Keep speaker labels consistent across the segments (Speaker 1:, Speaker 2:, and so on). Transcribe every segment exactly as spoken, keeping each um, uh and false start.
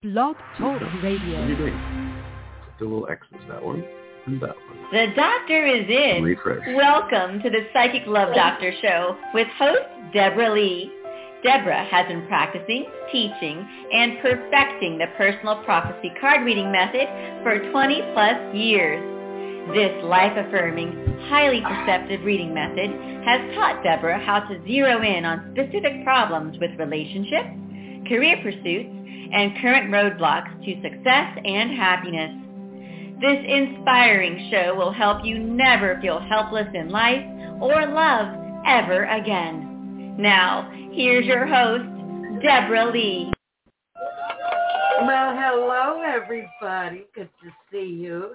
Speaker 1: Blog Talk Radio.
Speaker 2: What are you doing? The little X's, that one and that one.
Speaker 3: The doctor is in.
Speaker 2: Refresh.
Speaker 3: Welcome to the Psychic Love Doctor Show with host Deborah Lee. Deborah has been practicing, teaching, and perfecting the personal prophecy card reading method for twenty plus years. This life-affirming, highly perceptive reading method has taught Deborah how to zero in on specific problems with relationships, career pursuits, and current roadblocks to success and happiness. This inspiring show will help you never feel helpless in life or love ever again. Now, here's your host, Deborah Lee.
Speaker 4: Well, hello, everybody. Good to see you.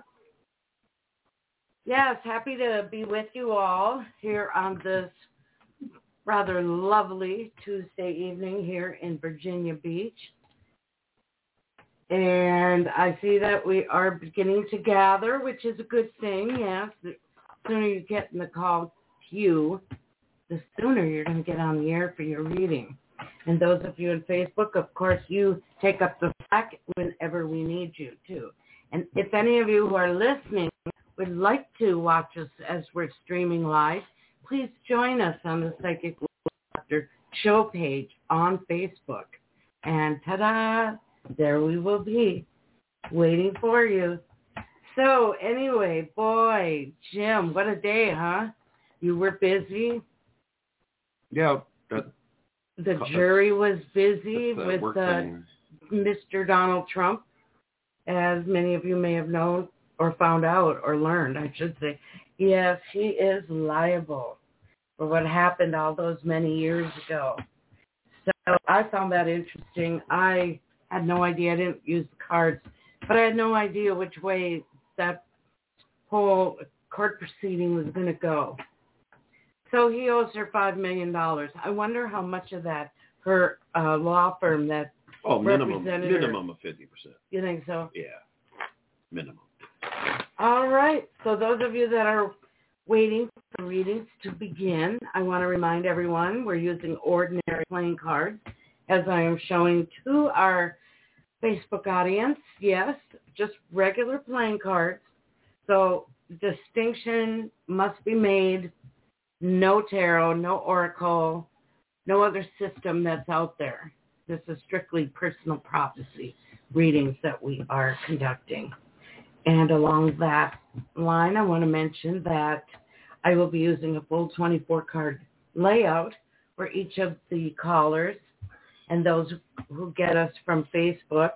Speaker 4: Yes, happy to be with you all here on this rather lovely Tuesday evening here in Virginia Beach. And I see that we are beginning to gather, which is a good thing, yes. The sooner you get in the call queue, the sooner you're going to get on the air for your reading. And those of you on Facebook, of course, you take up the slack whenever we need you to. And if any of you who are listening would like to watch us as we're streaming live, please join us on the Psychic Doctor show page on Facebook. And ta-da! There we will be, waiting for you. So anyway, boy, Jim, what a day, huh? You were busy.
Speaker 2: Yeah. That,
Speaker 4: the jury was busy with uh, Mister Donald Trump, as many of you may have known or found out or learned, I should say. Yes, he is liable for what happened all those many years ago. So I found that interesting. I had no idea. I didn't use the cards, but I had no idea which way that whole court proceeding was going to go. So he owes her five million dollars. I wonder how much of that her uh, law firm that
Speaker 2: oh, minimum,
Speaker 4: represented
Speaker 2: minimum
Speaker 4: her,
Speaker 2: of fifty percent.
Speaker 4: You think so?
Speaker 2: Yeah, minimum.
Speaker 4: All right. So those of you that are waiting for readings to begin, I want to remind everyone we're using ordinary playing cards, as I am showing to our Facebook audience. Yes, just regular playing cards. So distinction must be made. No tarot, no oracle, no other system that's out there. This is strictly personal prophecy readings that we are conducting. And along that line, I want to mention that I will be using a full twenty-four card layout for each of the callers and those who get us from Facebook,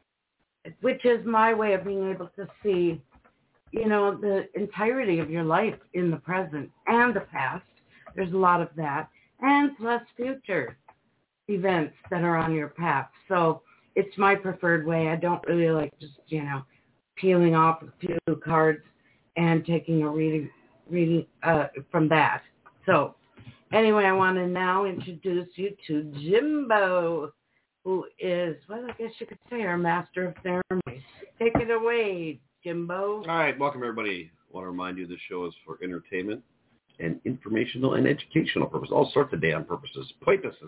Speaker 4: which is my way of being able to see, you know, the entirety of your life in the present and the past. There's a lot of that. And plus future events that are on your path. So it's my preferred way. I don't really like just, you know, peeling off a few cards and taking a reading, reading uh, from that. So anyway, I want to now introduce you to Jimbo, who is, well, I guess you could say our master of ceremonies. Take it away, Jimbo.
Speaker 2: All right, welcome everybody. I want to remind you this show is for entertainment and informational and educational purposes, all sorts of damn purposes, purposes.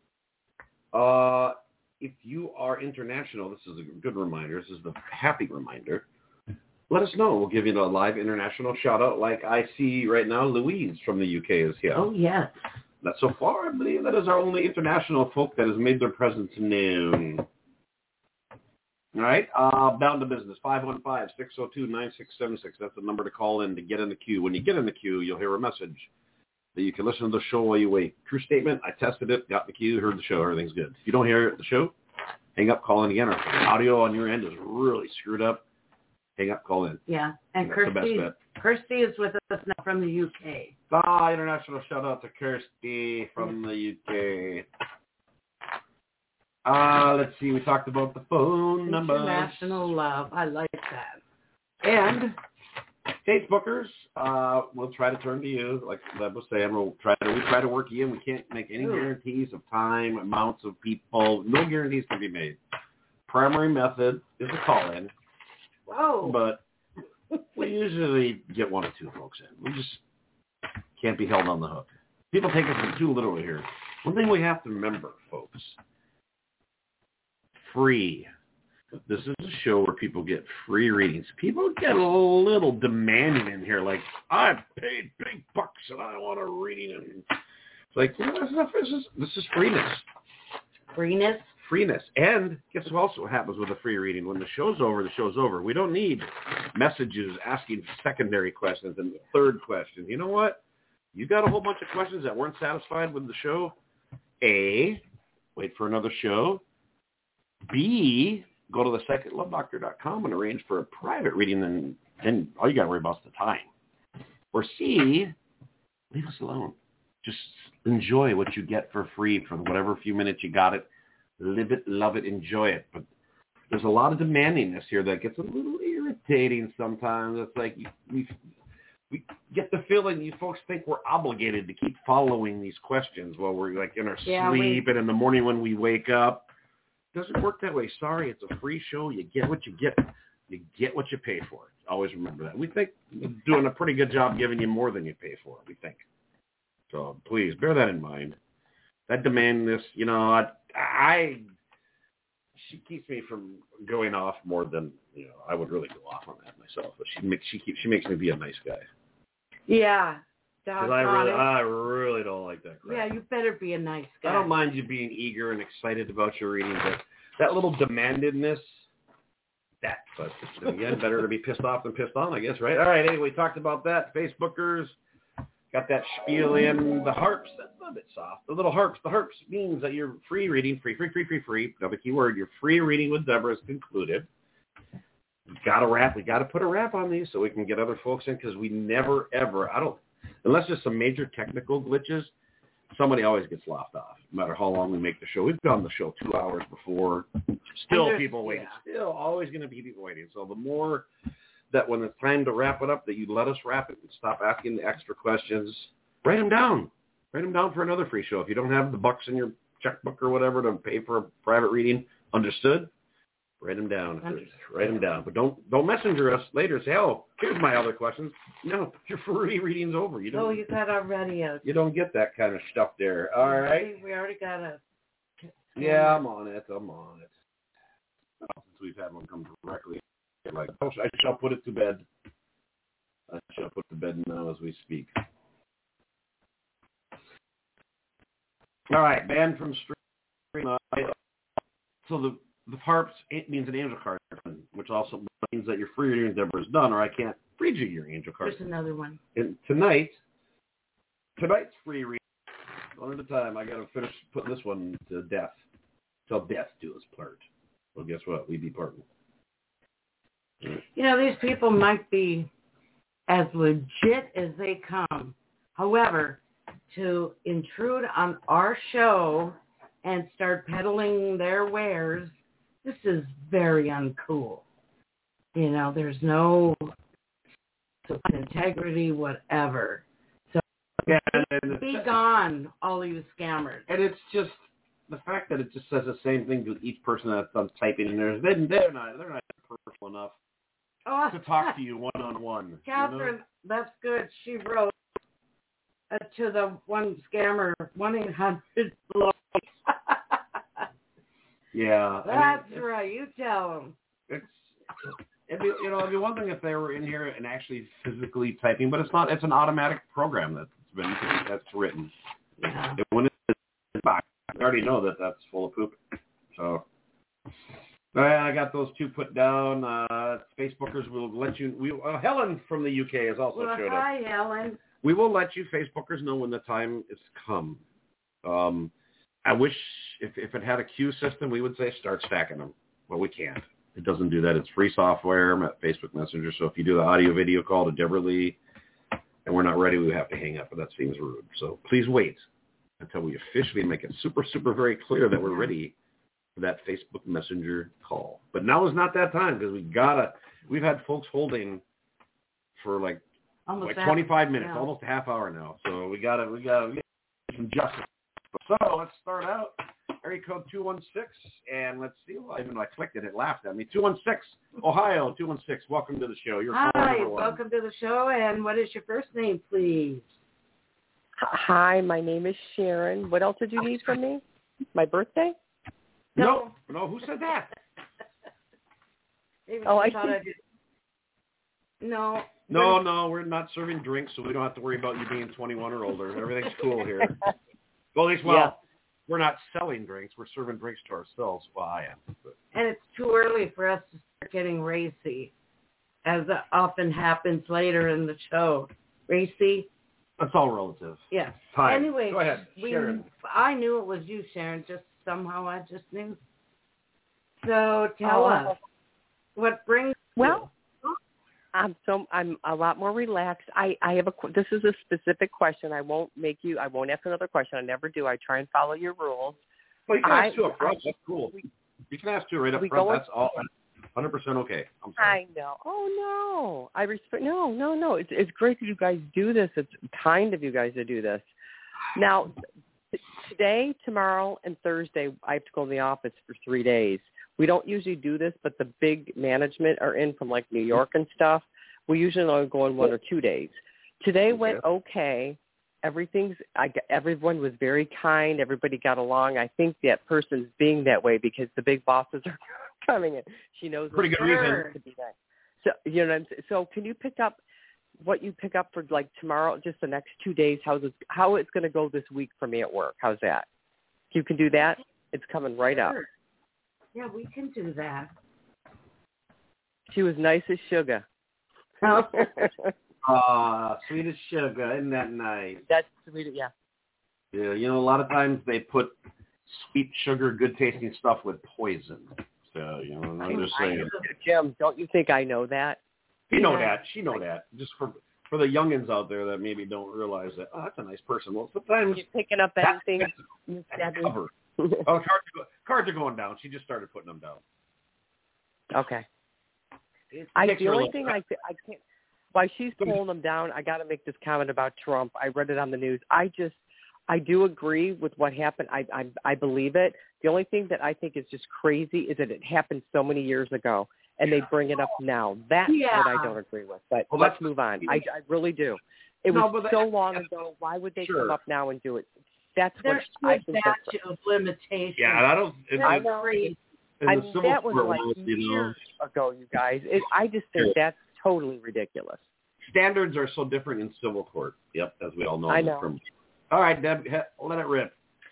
Speaker 2: Uh, if you are international, this is a good reminder. This is the happy reminder. Let us know. We'll give you a live international shout-out like I see right now. Louise from the U K is here.
Speaker 4: Oh, yes.
Speaker 2: That so far, I believe that is our only international folk that has made their presence known. All right, uh, down to business, five one five, six oh two, nine six seven six. That's the number to call in to get in the queue. When you get in the queue, you'll hear a message that you can listen to the show while you wait. True statement, I tested it, got in the queue, heard the show, everything's good. If you don't hear the show, hang up, call in again. Or if the audio on your end is really screwed up, hang up, call in.
Speaker 4: Yeah, and
Speaker 2: That's
Speaker 4: Kirsty, Kirsty is with us now from the U K.
Speaker 2: Ah, international shout out to Kirsty from the U K. Uh, let's see, we talked about the phone number.
Speaker 4: International love, I like that. And
Speaker 2: Facebookers, uh, we'll try to turn to you. Like Leb was saying, we'll try to we try to work you in. We can't make any guarantees of time, amounts of people. No guarantees can be made. Primary method is a call-in.
Speaker 4: Whoa.
Speaker 2: But we usually get one or two folks in. We just can't be held on the hook. People take us too literally here. One thing we have to remember, folks, free. This is a show where people get free readings. People get a little demanding in here, like, I paid big bucks and I want a reading. And it's like, you know, this is, this is, this is freeness.
Speaker 4: Freeness?
Speaker 2: Freeness. And guess what also happens with a free reading? When the show's over, the show's over. We don't need messages asking secondary questions and third questions. You know what? You got a whole bunch of questions that weren't satisfied with the show. A, wait for another show. B, go to the psychic love doctor dot com and arrange for a private reading, and then all you got to worry about is the time. Or C, leave us alone. Just enjoy what you get for free for whatever few minutes you got it. Live it, love it, enjoy it. But there's a lot of demandingness here that gets a little irritating sometimes. It's like we, we get the feeling you folks think we're obligated to keep following these questions while we're like in our
Speaker 4: yeah,
Speaker 2: sleep
Speaker 4: we...
Speaker 2: and in the morning when we wake up. Doesn't work that way. Sorry, it's a free show. You get what you get. You get what you pay for. Always remember that. We think we're doing a pretty good job giving you more than you pay for, we think. So please bear that in mind. That demand this, you know, I, I she keeps me from going off more than, you know, I would really go off on that myself. But she makes she keeps she makes me be a nice guy.
Speaker 4: Yeah.
Speaker 2: Because I really, I really don't like that crap.
Speaker 4: Yeah, you better be a nice guy.
Speaker 2: I don't mind you being eager and excited about your reading, but that little demandedness, that, but again, better to be pissed off than pissed on, I guess, right? All right, anyway, we talked about that. Facebookers, got that spiel in. The harps, that's a bit soft. The little harps, the harps means that your free reading, free, free, free, free, free, another key word, your free reading with Deborah is concluded. We got to wrap, we got to put a wrap on these so we can get other folks in, because we never, ever, I don't, unless there's some major technical glitches, somebody always gets lopped off, no matter how long we make the show. We've done the show two hours before. Still people waiting. Yeah. Still always going to be people waiting. So the more that when it's time to wrap it up, that you let us wrap it and stop asking the extra questions, write them down. Write them down for another free show. If you don't have the bucks in your checkbook or whatever to pay for a private reading, understood? Write them down. Write them down. But don't don't messenger us later and say, oh, here's my other questions. No, your free reading's over. You don't,
Speaker 4: oh, you got already a...
Speaker 2: You don't get that kind of stuff there. All right?
Speaker 4: We already got a...
Speaker 2: Yeah, I'm on it. I'm on it. Since we've had one come directly, like, oh, I shall put it to bed. I shall put it to bed now as we speak. All right, banned from stream. Uh, so the... The harps it means an angel card, which also means that your free reading endeavor is done, or I can't read you your angel card.
Speaker 4: There's another one.
Speaker 2: And tonight, tonight's free reading, one at a time. I got to finish putting this one to death. Till death do us part. Well, guess what? We be parting.
Speaker 4: You know, these people might be as legit as they come. However, to intrude on our show and start peddling their wares, this is very uncool. You know, there's no integrity, whatever. So
Speaker 2: yeah,
Speaker 4: be, be gone, all you scammers.
Speaker 2: And it's just the fact that it just says the same thing to each person that's done typing in there. They're, they're not they're not personal enough oh, to talk to you one on one.
Speaker 4: Catherine, you know? That's good. She wrote uh, to the one scammer one eight hundred
Speaker 2: Yeah,
Speaker 4: that's
Speaker 2: I mean,
Speaker 4: right. You tell them.
Speaker 2: It's it'd be, you know, it'd be one thing if they were in here and actually physically typing, but it's not. It's an automatic program that's been that's written.
Speaker 4: Yeah.
Speaker 2: And when it's back, I already know that that's full of poop. So, all right, I got those two put down. Uh, Facebookers will let you. We uh, Helen from the U K has also
Speaker 4: well,
Speaker 2: showed
Speaker 4: hi,
Speaker 2: up.
Speaker 4: Hi, Helen.
Speaker 2: We will let you Facebookers know when the time is come. Um. I wish if, if it had a queue system, we would say start stacking them. But we can't. It doesn't do that. It's free software, Facebook Messenger. So if you do the audio video call to Deborah Lee and we're not ready, we have to hang up. But that seems rude. So please wait until we officially make it super, super very clear that we're ready for that Facebook Messenger call. But now is not that time because we gotta. We've had folks holding for like
Speaker 4: almost
Speaker 2: like twenty-five
Speaker 4: half,
Speaker 2: minutes,
Speaker 4: yeah.
Speaker 2: almost a half hour now. So we gotta we gotta get some justice. So let's start out. Area code two one six, and let's see. Well, even though I clicked it, it laughed at me. two one six, Ohio, two one six. Welcome to the show. You're
Speaker 4: Hi, welcome to the show, and what is your first name, please?
Speaker 1: Hi, my name is Sharon. What else did you need from me? My birthday?
Speaker 2: No. No, who said that?
Speaker 4: Maybe
Speaker 1: Oh,
Speaker 4: she
Speaker 1: I
Speaker 4: thought
Speaker 1: think-
Speaker 4: I did. No.
Speaker 2: No, no, we're not serving drinks, so we don't have to worry about you being twenty-one or older. Everything's cool here. Well, at least, well,
Speaker 1: Yeah.
Speaker 2: we're not selling drinks. We're serving drinks to ourselves. Well, I am. But.
Speaker 4: And it's too early for us to start getting racy, as often happens later in the show. Racy?
Speaker 2: That's all relative.
Speaker 4: Yeah.
Speaker 2: Time.
Speaker 4: Anyway,
Speaker 2: Go ahead,
Speaker 4: we,
Speaker 2: Sharon.
Speaker 4: I knew it was you, Sharon. Just somehow I just knew. So tell
Speaker 1: Oh.
Speaker 4: us, what brings
Speaker 1: Well, I'm so I'm a lot more relaxed. I I have a qu- this is a specific question. I won't make you. I won't ask another question. I never do. I try and follow your rules.
Speaker 2: Well, you can
Speaker 1: I-
Speaker 2: ask two up front.
Speaker 1: I-
Speaker 2: That's cool. You can ask two right up
Speaker 1: we
Speaker 2: front.
Speaker 1: going-
Speaker 2: That's all. one hundred percent okay. I'm sorry.
Speaker 1: I know. Oh no, I respect. No, no, no. It's it's great that you guys do this. It's kind of you guys to do this. Now, t- today, tomorrow, and Thursday, I have to go to the office for three days. We don't usually do this, but the big management are in from like New York and stuff. We usually only go in one or two days. Today went okay. Everything's. I got- everyone was very kind. Everybody got along. I think that person's being that way because the big bosses are coming in. She knows
Speaker 2: Pretty
Speaker 1: it's
Speaker 2: good reason.
Speaker 1: her to be that. So you know. What I'm saying? So can you pick up what you pick up for like tomorrow, just the next two days? How's it, how it's going to go this week for me at work? How's that? You can do that. It's coming right up.
Speaker 4: Sure. Yeah, we can do that.
Speaker 1: She was nice as sugar.
Speaker 2: Ah, sweet as sugar. Isn't that nice?
Speaker 1: That's sweet. Yeah.
Speaker 2: Yeah, you know, a lot of times they put sweet sugar, good tasting stuff with poison. So, you know, I'm just saying.
Speaker 1: Jim, don't you think I know that?
Speaker 2: You know
Speaker 4: Yeah.
Speaker 2: that. She know that. Just for for the youngins out there that maybe don't realize that, oh, that's a nice person. Well, sometimes
Speaker 1: You picking up
Speaker 2: that-
Speaker 1: anything?
Speaker 2: that's, that's cover. Oh, cards are, go, cards are going down. She just started putting them down.
Speaker 1: Okay.
Speaker 2: It
Speaker 1: I
Speaker 2: takes
Speaker 1: the
Speaker 2: her a
Speaker 1: only
Speaker 2: little-
Speaker 1: thing I I can't. While she's pulling them down, I got to make this comment about Trump. I read it on the news. I just, I do agree with what happened. I, I, I believe it. The only thing that I think is just crazy is that it happened so many years ago, and they bring it up now. That's
Speaker 4: Yeah.
Speaker 1: what I don't agree with. But
Speaker 2: Well,
Speaker 1: let's
Speaker 2: that's-
Speaker 1: move on. I, I really do. It
Speaker 2: No,
Speaker 1: was
Speaker 2: but
Speaker 1: so
Speaker 2: that-
Speaker 1: long ago. Why would they
Speaker 2: Sure.
Speaker 1: come up now and do it? That's
Speaker 4: There's
Speaker 1: what I
Speaker 4: no
Speaker 1: think. That's
Speaker 4: statute of limitations.
Speaker 2: Yeah, and I don't. It's,
Speaker 1: I
Speaker 2: it's,
Speaker 1: know.
Speaker 2: in
Speaker 1: I
Speaker 2: the
Speaker 1: mean,
Speaker 2: civil
Speaker 1: that was
Speaker 2: court
Speaker 1: like
Speaker 2: laws, you know,
Speaker 1: years ago, you guys. It, I just think
Speaker 2: Sure.
Speaker 1: that's totally ridiculous.
Speaker 2: standards are so different in civil court. Yep, as we all know.
Speaker 1: I know.
Speaker 2: From, all right, Deb, he- let it rip.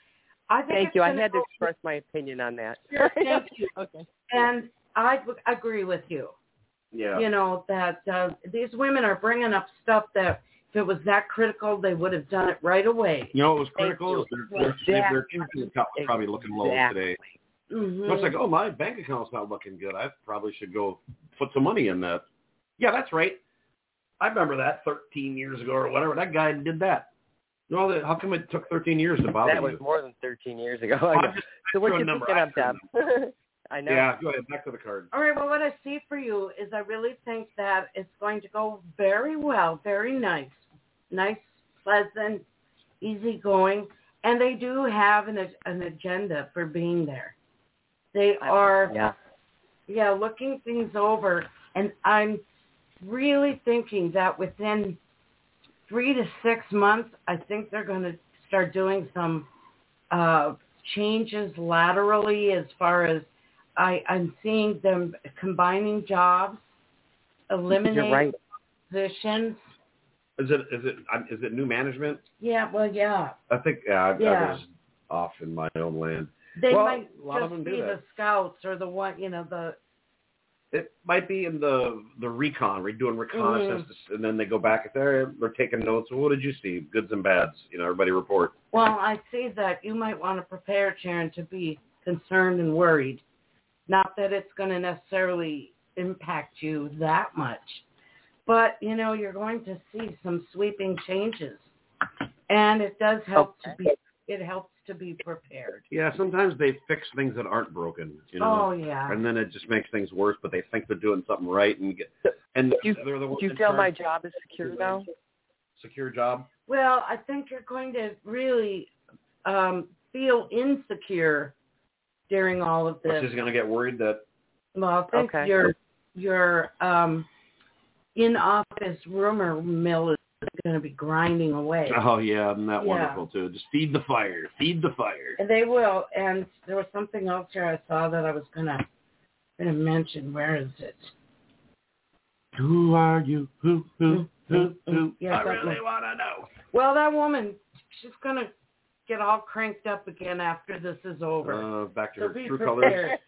Speaker 4: I think
Speaker 1: Thank
Speaker 4: it's
Speaker 1: you. I
Speaker 4: gonna
Speaker 1: had to
Speaker 4: go-
Speaker 1: express my opinion on that.
Speaker 4: Sure, thank you.
Speaker 1: Okay.
Speaker 4: And I w- agree with you.
Speaker 2: Yeah.
Speaker 4: You know, that uh, these women are bringing up stuff that if it was that critical, they would have done it right away.
Speaker 2: You know what was
Speaker 1: Thank
Speaker 2: critical
Speaker 1: you.
Speaker 2: is their, their,
Speaker 1: Exactly.
Speaker 2: their checking account was probably looking low
Speaker 1: Exactly.
Speaker 2: today.
Speaker 4: Mm-hmm.
Speaker 2: Looks like, oh, my bank account's not looking good. I probably should go put some money in that. Yeah, that's right. I remember that thirteen years ago or whatever. That guy did that. You know, how come it took thirteen years to bother
Speaker 1: That was
Speaker 2: you?
Speaker 1: more than thirteen years ago.
Speaker 2: Oh,
Speaker 1: I
Speaker 2: I'm
Speaker 1: know.
Speaker 2: just-
Speaker 1: So what
Speaker 2: throw a
Speaker 1: you
Speaker 2: number.
Speaker 1: picking
Speaker 2: I
Speaker 1: up,
Speaker 2: threw a
Speaker 1: Deb? I know.
Speaker 2: Yeah, go ahead. Back to the card.
Speaker 4: All right, well, what I see for you is I really think that it's going to go very well, very nice. Nice, pleasant, easygoing, and they do have an, an agenda for being there. They are,
Speaker 1: Yeah.
Speaker 4: yeah, looking things over, and I'm really thinking that within three to six months, I think they're going to start doing some uh, changes laterally as far as I, I'm seeing them combining jobs, eliminating
Speaker 1: You're right.
Speaker 4: positions.
Speaker 2: Is it is it um, is it new management?
Speaker 4: Yeah, well, yeah.
Speaker 2: I think uh, I, I
Speaker 4: Yeah.
Speaker 2: was off in my own land.
Speaker 4: They
Speaker 2: Well,
Speaker 4: might
Speaker 2: a lot of
Speaker 4: just
Speaker 2: them do
Speaker 4: be the
Speaker 2: that.
Speaker 4: scouts or the one, you know, the
Speaker 2: It might be in the the recon. We're doing reconnaissance, and then they go back there. They're taking notes. Well, what did you see? Goods and bads. You know, everybody report.
Speaker 4: Well, I see that you might want to prepare, Sharon, to be concerned and worried. Not that it's going to necessarily impact you that much, but, you know, you're going to see some sweeping changes. And it does help
Speaker 1: Okay.
Speaker 4: to be, it helps to be prepared.
Speaker 2: Yeah, sometimes they fix things that aren't broken. You know,
Speaker 4: Oh, yeah.
Speaker 2: and then it just makes things worse. But they think they're doing something right, and get and
Speaker 1: Do you,
Speaker 2: they're the ones
Speaker 1: do you
Speaker 2: in
Speaker 1: feel my
Speaker 2: charge.
Speaker 1: job is secure now?
Speaker 2: Secure job.
Speaker 4: Well, I think you're going to really um, feel insecure during all of
Speaker 2: But
Speaker 4: this.
Speaker 2: she's going to get worried that
Speaker 4: Well, I think
Speaker 1: Okay.
Speaker 4: your your um, in-office rumor mill is going to be grinding away.
Speaker 2: oh yeah, isn't that
Speaker 4: Yeah.
Speaker 2: wonderful too? Just feed the fire, feed the fire.
Speaker 4: And they will. And there was something else here I saw that I was going to I'm going to mention, where is it?
Speaker 2: Who are you? Who, who, who, who?
Speaker 4: Yes,
Speaker 2: I
Speaker 4: that
Speaker 2: really
Speaker 4: one.
Speaker 2: want to know.
Speaker 4: Well, that woman, she's going to get all cranked up again after this is over.
Speaker 2: Uh, back to
Speaker 4: So
Speaker 2: her
Speaker 4: be
Speaker 2: true
Speaker 4: prepared.
Speaker 2: colors.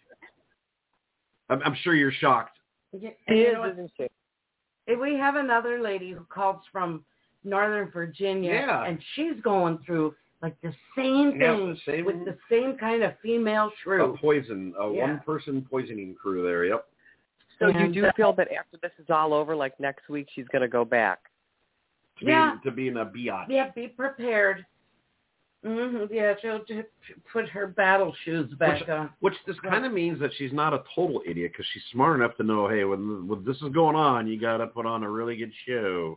Speaker 2: I'm, I'm sure you're shocked.
Speaker 4: Yeah,
Speaker 1: She
Speaker 4: and you
Speaker 1: is,
Speaker 4: know what?
Speaker 1: isn't she?
Speaker 4: And we have another lady who calls from Northern Virginia,
Speaker 2: Yeah.
Speaker 4: and she's going through like the same
Speaker 2: Yeah,
Speaker 4: thing
Speaker 2: the same-
Speaker 4: with the same kind of female
Speaker 2: A
Speaker 4: shrew.
Speaker 2: poison, a
Speaker 4: Yeah.
Speaker 2: one-person poisoning crew there. Yep.
Speaker 1: So you
Speaker 4: And,
Speaker 1: do
Speaker 4: uh,
Speaker 1: feel that after this is all over, like next week, she's going to go back?
Speaker 2: To
Speaker 4: Yeah.
Speaker 2: Be, to being a biatch.
Speaker 4: Yeah, be prepared. Mm-hmm. Yeah, she'll just put her battle shoes back
Speaker 2: Which,
Speaker 4: on.
Speaker 2: which this kind of means that she's not a total idiot because she's smart enough to know, hey, when, when this is going on, you got to put on a really good show.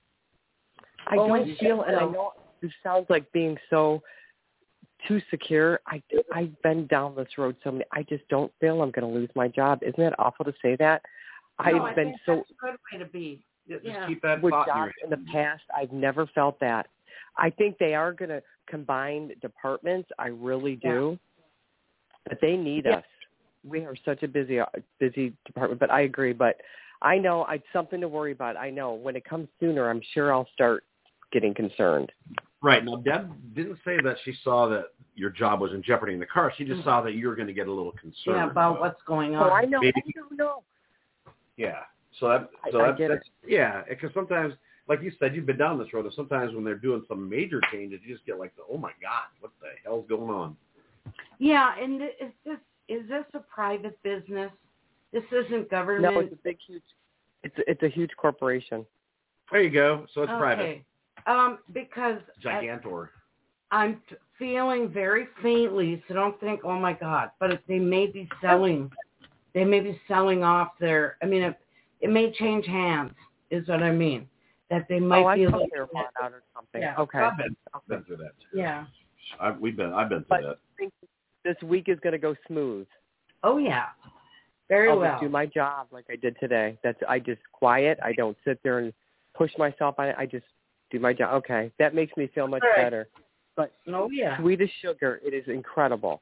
Speaker 1: I
Speaker 4: Oh,
Speaker 1: don't
Speaker 4: you
Speaker 1: feel, and I
Speaker 4: will.
Speaker 1: know it sounds like being so too secure. I, I've been down this road so many. I just don't feel I'm going to lose my job. Isn't that awful to say that? I've
Speaker 4: No, I
Speaker 1: been
Speaker 4: think
Speaker 1: so
Speaker 4: that's a good way to be.
Speaker 2: Yeah, just
Speaker 4: Yeah.
Speaker 2: keep that
Speaker 1: with
Speaker 2: thought in your
Speaker 1: jobs in the
Speaker 2: head.
Speaker 1: past. I've never felt that. I think they are going to combine departments. I really do. But they need
Speaker 4: Yeah.
Speaker 1: us. We are such a busy, busy department. But I agree. But I know it's something to worry about. I know when it comes sooner, I'm sure I'll start getting concerned.
Speaker 2: Right. Now, Deb didn't say that she saw that your job was in jeopardy in the car. She just
Speaker 4: Mhm.
Speaker 2: saw that you were going to get a little concerned.
Speaker 4: Yeah, about what's going on.
Speaker 1: Oh, I know.
Speaker 2: Maybe-
Speaker 1: I know. No.
Speaker 2: Yeah. So that, so
Speaker 1: I- I
Speaker 2: that's,
Speaker 1: get
Speaker 2: that's yeah, because sometimes, like you said, you've been down this road, and sometimes when they're doing some major changes, you just get like, the, oh my God, what the hell's going on?
Speaker 4: Yeah, and th- is this is this a private business? This isn't government.
Speaker 1: No, it's a big, huge. It's it's a huge corporation.
Speaker 2: There you go. So it's
Speaker 4: okay.
Speaker 2: private.
Speaker 4: Um, because I,
Speaker 2: Gigantor.
Speaker 4: I'm t- feeling very faintly, so don't think, oh my God, but if they may be selling, they may be selling off their. I mean, it, it may change hands, is what I mean. That they might
Speaker 1: oh, I
Speaker 4: be.
Speaker 1: thought
Speaker 4: looking
Speaker 1: they were
Speaker 4: at-
Speaker 1: bought out or something.
Speaker 4: Yeah.
Speaker 1: Okay.
Speaker 2: I've been, I've been through that too.
Speaker 4: Yeah.
Speaker 2: I've, we've been, I've been through
Speaker 1: But
Speaker 2: that.
Speaker 1: I think this week is going to go smooth.
Speaker 4: Oh yeah. Very
Speaker 1: I'll
Speaker 4: well.
Speaker 1: just do my job like I did today. That's I just quiet. I don't sit there and push myself. I I just do my job. Okay, that makes me feel much
Speaker 4: All right.
Speaker 1: better. But
Speaker 4: Oh yeah.
Speaker 1: sweet as sugar, it is incredible.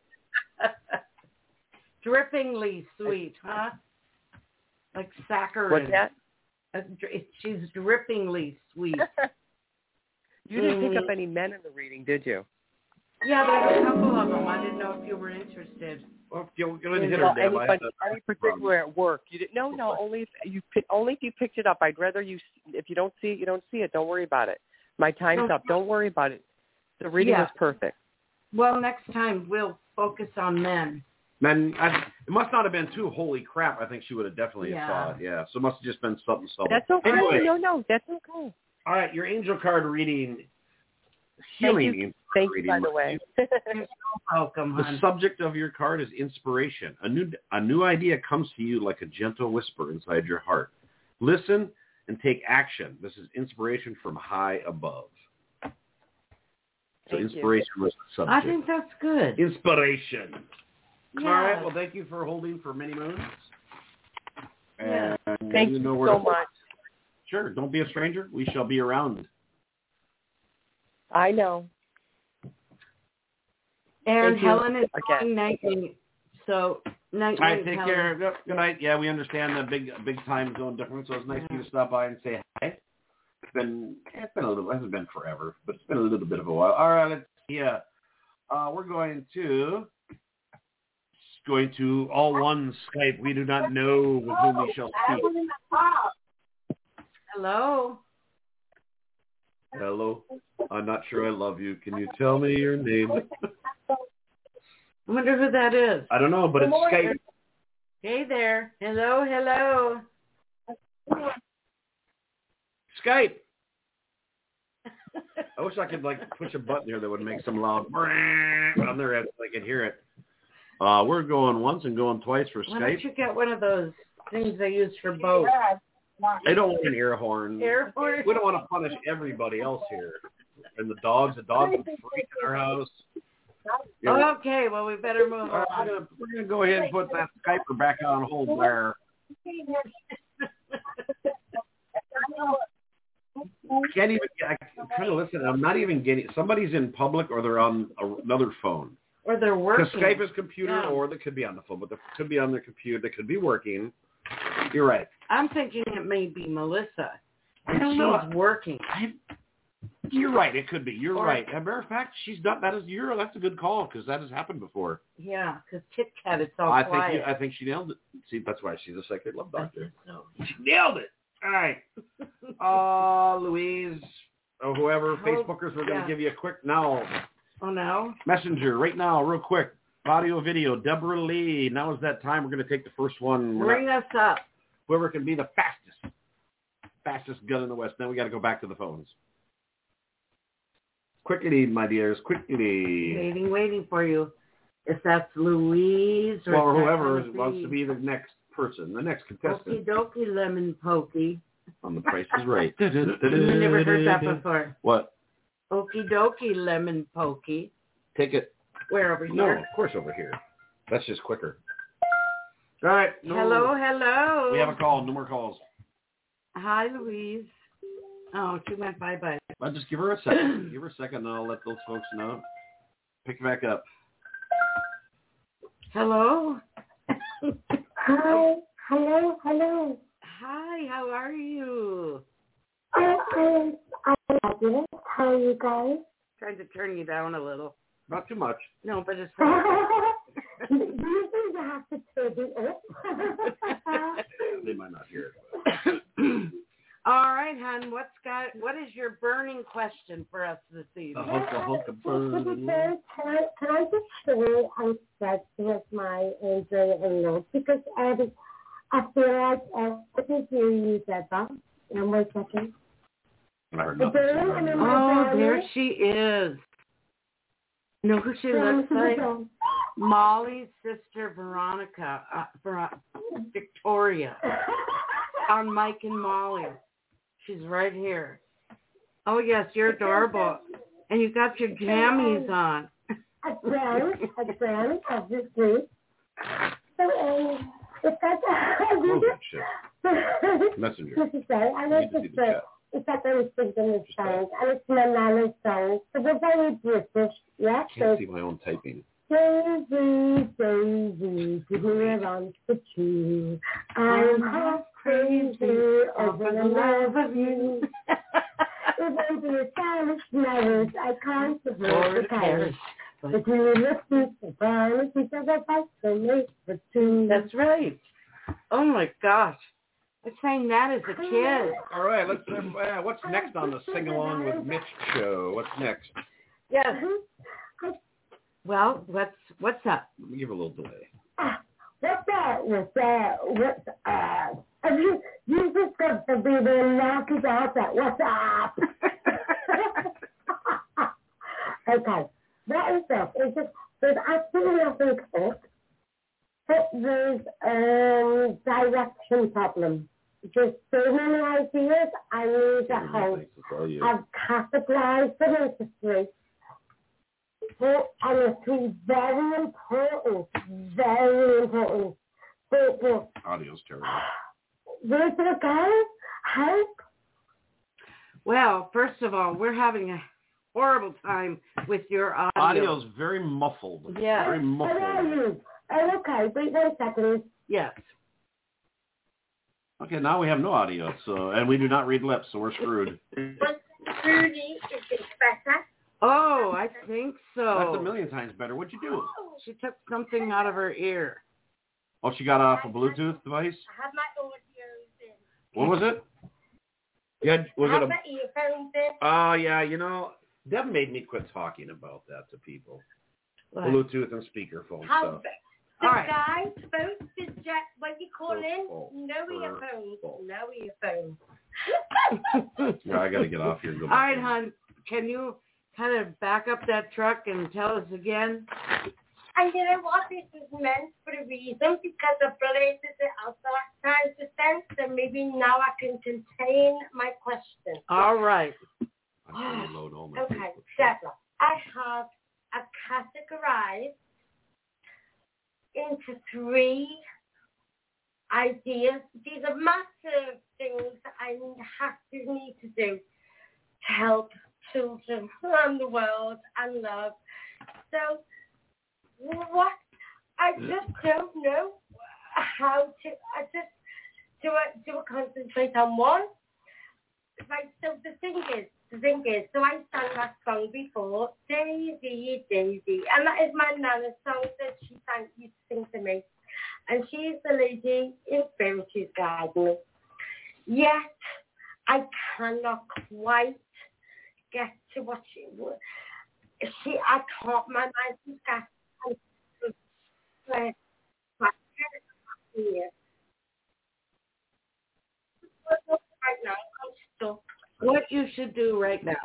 Speaker 4: Drippingly sweet, huh? Like saccharin.
Speaker 1: What's that?
Speaker 4: Uh, dri- She's drippingly sweet.
Speaker 1: You didn't pick up
Speaker 4: Mhm.
Speaker 1: any men in the reading, did you?
Speaker 4: Yeah, there's a couple of them. I didn't know if you were interested.
Speaker 2: Well, if you go ahead and hit
Speaker 1: Well,
Speaker 2: her, Deb. I have
Speaker 1: anybody,
Speaker 2: to-
Speaker 1: any particular at work? You didn't? No, no. Only if you pick, only if you picked it up. I'd rather you. If you don't see it, you don't see it. Don't worry about it. My time's
Speaker 4: No.
Speaker 1: up. Don't worry about it. The reading
Speaker 4: Yeah.
Speaker 1: was perfect.
Speaker 4: Well, next time we'll focus on men.
Speaker 2: Then I, it must not have been too holy crap. I think she would have definitely
Speaker 4: Yeah.
Speaker 2: saw it. Yeah. So it must have just been something, something.
Speaker 1: That's okay.
Speaker 2: Anyway,
Speaker 1: No, no, that's okay.
Speaker 2: all right, your angel card reading, healing
Speaker 1: Thank you.
Speaker 2: angel
Speaker 1: Thank
Speaker 2: card
Speaker 1: you,
Speaker 2: reading.
Speaker 1: by the way.
Speaker 4: You're so welcome,
Speaker 2: The
Speaker 4: hon.
Speaker 2: subject of your card is inspiration. A new a new idea comes to you like a gentle whisper inside your heart. Listen and take action. This is inspiration from high above. So
Speaker 1: Thank you.
Speaker 2: inspiration was the
Speaker 4: I
Speaker 2: subject.
Speaker 4: think that's good.
Speaker 2: Inspiration.
Speaker 4: Yeah.
Speaker 2: All right. Well, thank you for holding for many moons.
Speaker 4: Yeah.
Speaker 2: And
Speaker 1: Thank
Speaker 2: you
Speaker 1: you
Speaker 2: know where
Speaker 1: so
Speaker 2: to-
Speaker 1: much.
Speaker 2: Sure. Don't be a stranger. We shall be around.
Speaker 1: I know.
Speaker 4: And
Speaker 1: Thank you
Speaker 4: Helen is
Speaker 1: again.
Speaker 4: going night. So night,
Speaker 2: All right.
Speaker 4: night,
Speaker 2: Take
Speaker 4: Helen.
Speaker 2: care. Good good night. Yeah, we understand the big big time zone difference, so it's nice for you to stop by and say hi. It's been it's been a little. It hasn't been forever, but it's been a little bit of a while. All right. Let's see. Uh, uh, we're going to. Going to all one Skype. We do not know with whom we shall speak.
Speaker 4: Hello.
Speaker 2: Hello. I'm not sure I love you. Can you tell me your name?
Speaker 4: I wonder who that is.
Speaker 2: I don't know, but it's Skype.
Speaker 4: Hey there. Hello, hello.
Speaker 2: Skype. I wish I could like push a button here that would make some loud on their head so I could hear it. Uh, we're going once and going twice for
Speaker 4: Why
Speaker 2: Skype.
Speaker 4: don't you get one of those things they use for boats?
Speaker 2: I don't want an air horn.
Speaker 4: Air horn?
Speaker 2: We don't want to punish everybody else here. And the dogs, the dogs are freaking our house. You know,
Speaker 4: Okay, well, we better move
Speaker 2: all right,
Speaker 4: on.
Speaker 2: we're gonna we're gonna go ahead and put that Skyper back on hold there. I can't even. I'm trying to listen. I'm not even getting. Somebody's in public, or they're on a, another phone.
Speaker 4: Or Or they're working.
Speaker 2: Because Skype is computer,
Speaker 4: yeah.
Speaker 2: or they could be on the phone, but they could be on their computer. They could be working. You're right.
Speaker 4: I'm thinking it may be Melissa.
Speaker 2: I don't
Speaker 4: she's
Speaker 2: know.
Speaker 4: working.
Speaker 2: I, you're right. It could be. You're
Speaker 4: Or,
Speaker 2: right. As a matter of fact, she's not. That is. You're. That's a good call because that has happened before.
Speaker 4: Yeah, because Kit Kat, it's all
Speaker 2: I
Speaker 4: quiet.
Speaker 2: think. You, I think she nailed it. See, that's why she's a psychic love doctor.
Speaker 4: So.
Speaker 2: She nailed it. All right. Uh, Louise, or whoever,
Speaker 4: Hope,
Speaker 2: Facebookers, we're going to
Speaker 4: yeah.
Speaker 2: give you a quick now.
Speaker 4: Oh, no?
Speaker 2: Messenger, right now, real quick. Audio, video, Deborah Lee. Now is that time. We're going to take the first one. We're
Speaker 4: Bring
Speaker 2: not,
Speaker 4: us up.
Speaker 2: Whoever can be the fastest. Fastest gun in the West. Then we got to go back to the phones. Quickly, my dears, quickly.
Speaker 4: Waiting, waiting for you. If that's Louise or
Speaker 2: Well, or whoever
Speaker 4: be...
Speaker 2: wants to be the next person, the next contestant.
Speaker 4: Okie dokie, lemon pokey.
Speaker 2: On The Price is Right.
Speaker 4: I never heard that before.
Speaker 2: What?
Speaker 4: Okie dokie, lemon pokey.
Speaker 2: Take it.
Speaker 4: Where, over
Speaker 2: No,
Speaker 4: here?
Speaker 2: of course over here. That's just quicker. All right. No.
Speaker 4: Hello, hello.
Speaker 2: We have a call. No more calls.
Speaker 4: Hi, Louise. Oh, she went bye-bye.
Speaker 2: I'll just give her a second. Give her a second, and I'll let those folks know. Pick it back up.
Speaker 4: Hello?
Speaker 5: Hi. Hello. Hello.
Speaker 4: Hi, how are you?
Speaker 5: I, I, I fabulous. How are you guys?
Speaker 4: Trying to turn you down a little.
Speaker 2: Not too much.
Speaker 4: No, but it's...
Speaker 5: Do you think you have to turn it up?
Speaker 2: They might not hear it.
Speaker 4: All right, hon. What's got? What is your burning question for us this
Speaker 2: The
Speaker 4: evening?
Speaker 2: hunk of hunk of burn.
Speaker 5: Can I, can I just share I'm obsessed with my angel and love? Because um, I feel like uh, I can hear you, Deborah. And one second.
Speaker 2: I heard
Speaker 5: The
Speaker 2: nothing.
Speaker 5: girl, I mean, my
Speaker 4: Oh,
Speaker 5: daughter,
Speaker 4: there she is. You know who she looks like? Molly's sister, Veronica, uh, Ver- Victoria, on Mike and Molly. She's right here. Oh, yes, you're adorable. And you got your jammies on.
Speaker 5: A friend, a friend, obviously. So, um, if that's
Speaker 2: Close that shit. Messenger.
Speaker 5: This is right. I
Speaker 2: You
Speaker 5: like
Speaker 2: need to
Speaker 5: to
Speaker 2: see the
Speaker 5: say,
Speaker 2: chat.
Speaker 5: it's like I was thinking the songs. I was my Nana's songs. So we're very British. Yeah,
Speaker 2: Can't
Speaker 5: so
Speaker 2: see my own typing.
Speaker 5: Daisy, Daisy, give me a run for two. I'm half crazy over the love of you. Even to your childish marriage, I can't support the carriage. But you listen to violence because I fight so late for two.
Speaker 4: That's right. Oh, my gosh. I sang that as a kid.
Speaker 2: All right, let's. Uh, what's next on the Sing Along with Mitch show? What's next?
Speaker 4: Yes. Well, what's what's up?
Speaker 2: Let me give it a little delay.
Speaker 5: Ah, what's that? What's that? What's up? Have you, you just got to be there and knock it out that what's up? Okay. That is it. It's just, there's absolutely nothing else. But there's a um, direction problem. Just so many ideas. I need a house. I've categorized them into three. So, and it's three very important, very important. But, but
Speaker 2: Audio's terrible.
Speaker 5: where's it go? Help?
Speaker 4: Well, first of all, we're having a horrible time with your audio.
Speaker 2: Audio's very muffled.
Speaker 4: Yeah.
Speaker 2: Very
Speaker 5: Where are
Speaker 2: muffled.
Speaker 5: you? Oh, okay. Wait one second.
Speaker 4: Yes.
Speaker 2: Okay, now we have no audio, so and we do not read lips, so we're screwed.
Speaker 5: But Rudy, is it better?
Speaker 4: Oh, I think so.
Speaker 2: That's a million times better. What'd you do?
Speaker 4: She took something out of her ear.
Speaker 2: Oh, she got off a Bluetooth device?
Speaker 5: I have my audios in.
Speaker 2: What was it? Yeah, was
Speaker 5: I have
Speaker 2: it a?
Speaker 5: my earphones in.
Speaker 2: Oh, yeah. You know, Deb made me quit talking about that to people.
Speaker 4: What?
Speaker 2: Bluetooth and speakerphone
Speaker 5: How
Speaker 2: stuff.
Speaker 5: The
Speaker 4: All right.
Speaker 5: guys supposed to jet when you call
Speaker 2: Phone,
Speaker 5: in,
Speaker 2: phone,
Speaker 5: no
Speaker 2: phone,
Speaker 5: earphones,
Speaker 2: phone.
Speaker 5: no earphones.
Speaker 2: Yeah, I got to get off here and go
Speaker 4: All
Speaker 2: back.
Speaker 4: right,
Speaker 2: in.
Speaker 4: hon. Can you kind of back up that truck and tell us again?
Speaker 5: And you know what? This is meant for a reason because the places that I start trying to send, so maybe now I can contain my question.
Speaker 4: All right.
Speaker 2: I'm trying to load all my
Speaker 5: Okay,
Speaker 2: Facebook shit.
Speaker 5: Deborah, I have a categorized into three ideas. These are massive things that I have to need to do to help children around the world and love. So what? I just don't know how to. I just do I do I concentrate on one? Right. So the thing is, the thing is, so I sang that song before, Daisy, Daisy, and that is my nana's song that she sang, used to sing to me, and she's the lady in Spiritu's Garden. Yet I cannot quite get to what she would. She, I can't. My mind is got. Right now, I'm stuck.
Speaker 4: What you should do right now,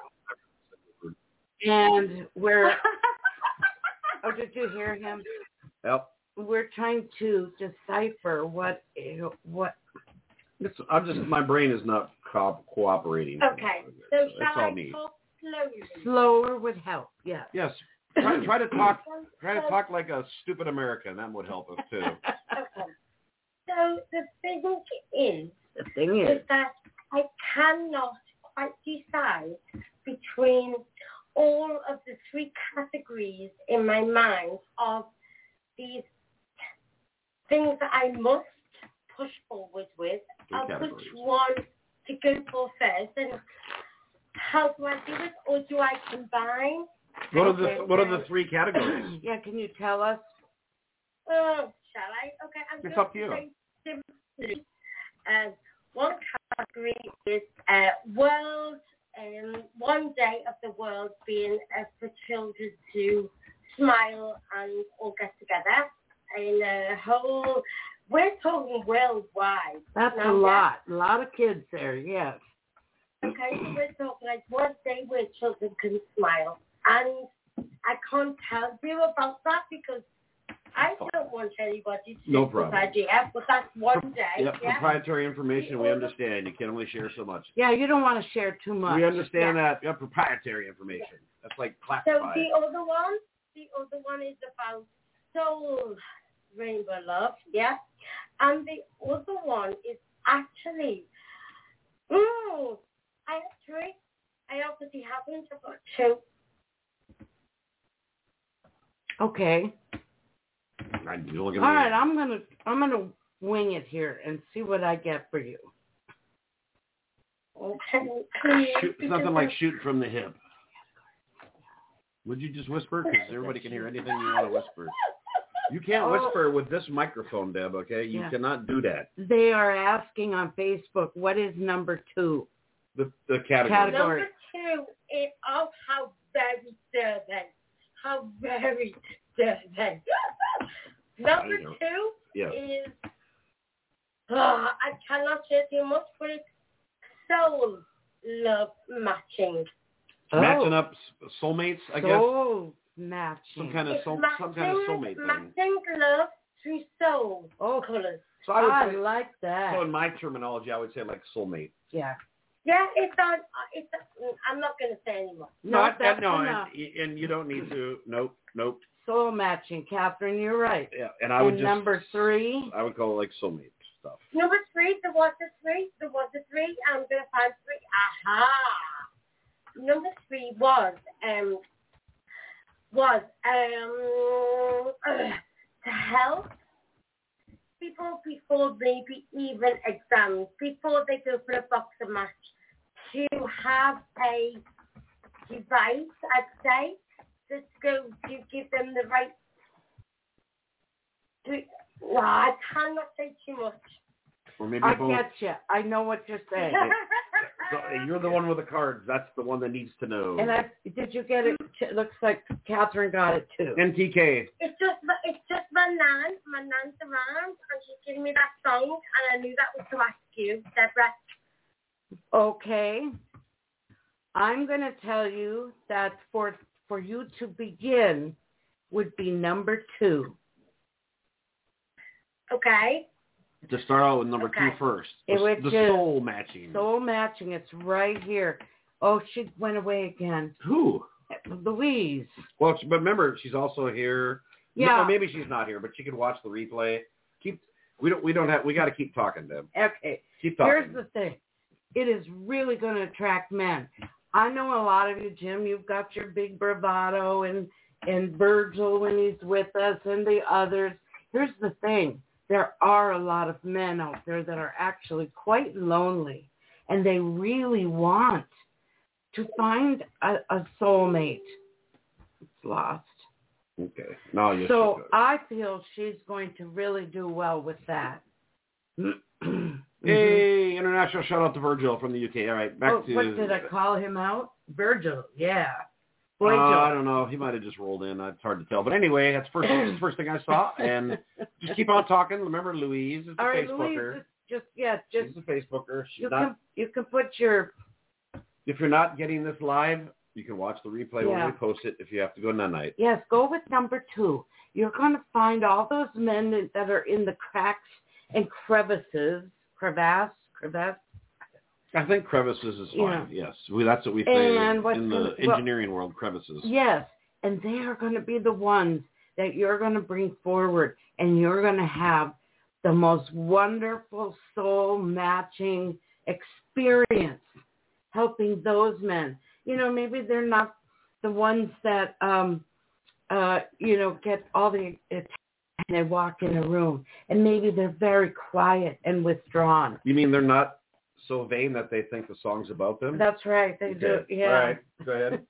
Speaker 4: and we're, oh, did you hear him?
Speaker 2: Yep.
Speaker 4: We're trying to decipher what, what.
Speaker 2: It's, I'm just, my brain is not co- cooperating.
Speaker 5: Okay, so
Speaker 2: That's
Speaker 5: shall
Speaker 2: all
Speaker 5: I
Speaker 2: me.
Speaker 5: talk slowly?
Speaker 4: Slower would help, yes.
Speaker 2: Yes. Try, try to talk. Try to talk like a stupid American. That would help us too.
Speaker 5: Okay. So the thing is,
Speaker 4: The thing is,
Speaker 5: is that I cannot quite decide between all of the three categories in my mind of these things that I must push forward with,
Speaker 2: Three
Speaker 5: of
Speaker 2: categories.
Speaker 5: which one to go for first, and how do I do it, or do I combine?
Speaker 2: What are the What are the three categories?
Speaker 4: yeah, can you tell us?
Speaker 5: Oh, shall I? Okay, I'm
Speaker 2: It's
Speaker 5: going
Speaker 2: up to you.
Speaker 5: to say simply, uh, one category is uh, world, um, one day of the world being uh, for children to smile and all get together. In a whole, we're talking worldwide.
Speaker 4: That's
Speaker 5: Now,
Speaker 4: a lot. A lot of kids there, yes.
Speaker 5: Okay, so we're talking like one day where children can smile. And I can't tell you about that because I don't want anybody to
Speaker 2: No
Speaker 5: take
Speaker 2: problem.
Speaker 5: this idea, but that's one day.
Speaker 2: Yep,
Speaker 5: Yeah.
Speaker 2: proprietary information, we understand. You can only share so much.
Speaker 4: Yeah, you don't want to share too much.
Speaker 2: We understand
Speaker 5: Yeah.
Speaker 2: that. Yep, proprietary information. That's like
Speaker 5: So
Speaker 2: classified.
Speaker 5: the other one, the other one is about soul rainbow love, yeah. And the other one is actually, mm, I have three. I obviously haven't. I've got two.
Speaker 4: Okay.
Speaker 2: You're looking
Speaker 4: All
Speaker 2: at me.
Speaker 4: right, I'm gonna I'm gonna wing it here and see what I get for you.
Speaker 5: Okay.
Speaker 2: Shoot, it's nothing like shooting from the hip. Would you just whisper? Because everybody can hear anything you want to whisper. You can't
Speaker 4: Oh.
Speaker 2: whisper with this microphone, Deb, okay? You
Speaker 4: Yeah.
Speaker 2: cannot do that.
Speaker 4: They are asking on Facebook, what is number two?
Speaker 2: The the category.
Speaker 4: Category.
Speaker 5: Number two is, oh, how very disturbing. How very disturbing. Number
Speaker 2: I know.
Speaker 5: two
Speaker 2: Yeah.
Speaker 5: is, oh, I cannot say too much, but it's soul love matching.
Speaker 2: Matching up s- soulmates, I guess.
Speaker 4: Soul matching.
Speaker 2: Some kind of
Speaker 5: It's
Speaker 2: soul,
Speaker 5: matching,
Speaker 2: some kind of soulmate thing.
Speaker 5: matching love through soul
Speaker 4: Oh,
Speaker 5: colors.
Speaker 2: So I would
Speaker 4: I
Speaker 2: say,
Speaker 4: like that.
Speaker 2: so in my terminology, I would say like soulmate.
Speaker 4: Yeah.
Speaker 5: Yeah, it's on. It's. I'm not going to say anymore.
Speaker 4: No,
Speaker 2: I- I-
Speaker 4: that's
Speaker 2: no,
Speaker 4: enough.
Speaker 2: and, and you don't need to. Nope, nope.
Speaker 4: Soul matching, Catherine, you're right.
Speaker 2: Yeah, and I would
Speaker 4: and
Speaker 2: just
Speaker 4: number three.
Speaker 2: I would call it like soulmate stuff.
Speaker 5: Number three, there was a three, there was a three, I'm going to find three. Aha! Number three was, um, was, um, uh, to help people before maybe even exams, before they go for a boxing match, to have a device, I'd say, that's going to give them the right to, no, I cannot say too much.
Speaker 2: Or maybe
Speaker 4: I
Speaker 2: both.
Speaker 4: get you. I know what you're saying.
Speaker 2: So, you're the one with the cards. That's the one that needs to know.
Speaker 4: And I did you get it? It looks like Catherine got it too.
Speaker 2: N T K.
Speaker 5: It's just, it's just my nan. My nan's around, and she's giving me that song, and I knew that was to ask you, Deborah.
Speaker 4: Okay. I'm going to tell you that for for you to begin would be number two.
Speaker 5: Okay.
Speaker 2: To start out with number
Speaker 5: Okay.
Speaker 2: two first.
Speaker 4: It
Speaker 2: The,
Speaker 4: would
Speaker 2: the
Speaker 4: just-
Speaker 2: soul matching.
Speaker 4: Soul matching. It's right here. Oh, she went away again.
Speaker 2: Who?
Speaker 4: Louise.
Speaker 2: Well, she- but remember, she's also here.
Speaker 4: Yeah.
Speaker 2: No, maybe she's not here, but she can watch the replay. Keep. We don't. We don't have. We got to keep talking, Deb.
Speaker 4: Okay.
Speaker 2: Keep talking.
Speaker 4: Here's the thing. It is really going to attract men. I know a lot of you, Jim, you've got your big bravado and and Virgil when he's with us and the others. Here's the thing. There are a lot of men out there that are actually quite lonely, and they really want to find a, a soulmate. It's lost.
Speaker 2: Okay. No, yes,
Speaker 4: so I feel she's going to really do well with that.
Speaker 2: Mm-hmm. Hey, international shout out to Virgil from the U K. All right, back
Speaker 4: oh,
Speaker 2: to...
Speaker 4: What did I call him out? Virgil, yeah.
Speaker 2: Uh, I don't know. He might have just rolled in. It's hard to tell. But anyway, that's first first thing I saw. And just keep on talking. Remember, Louise is a
Speaker 4: All right,
Speaker 2: Facebooker.
Speaker 4: Louise, just, yeah, just...
Speaker 2: She's a Facebooker. She's
Speaker 4: you,
Speaker 2: not,
Speaker 4: can, you can put your...
Speaker 2: If you're not getting this live, you can watch the replay
Speaker 4: yeah.
Speaker 2: when we post it if you have to go night.
Speaker 4: Yes, go with number two. You're going to find all those men that are in the cracks and crevices, crevasse, crevasse.
Speaker 2: I think crevices is fine,
Speaker 4: yeah.
Speaker 2: yes. We, that's what we say
Speaker 4: and
Speaker 2: in the
Speaker 4: gonna,
Speaker 2: engineering
Speaker 4: well,
Speaker 2: world, crevices.
Speaker 4: Yes, and they are going to be the ones that you're going to bring forward, and you're going to have the most wonderful soul-matching experience helping those men. You know, maybe they're not the ones that, um, uh, you know, get all the attention and they walk in a room. And maybe they're very quiet and withdrawn.
Speaker 2: You mean they're not so vain that they think the song's about them?
Speaker 4: That's right. They
Speaker 2: okay.
Speaker 4: do. Yeah.
Speaker 2: All right. Go ahead.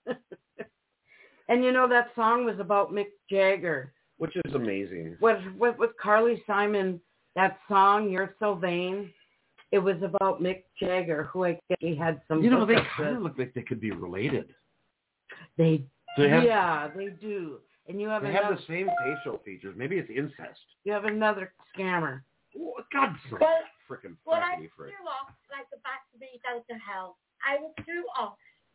Speaker 4: And, you know, that song was about Mick Jagger.
Speaker 2: Which is amazing.
Speaker 4: With, with, with Carly Simon, that song, You're So Vain, it was about Mick Jagger, who I guess he had some...
Speaker 2: You know, they
Speaker 4: kind
Speaker 2: kind of look like they could be related.
Speaker 4: They,
Speaker 2: they have,
Speaker 4: yeah, they do. And you have
Speaker 2: they
Speaker 4: another,
Speaker 2: have the same facial features. Maybe it's incest.
Speaker 4: You have another scammer.
Speaker 2: Oh, God's
Speaker 5: Well,
Speaker 2: freaking
Speaker 5: well, I
Speaker 2: frackety frick.
Speaker 5: threw off like a battery down to hell. I was threw off.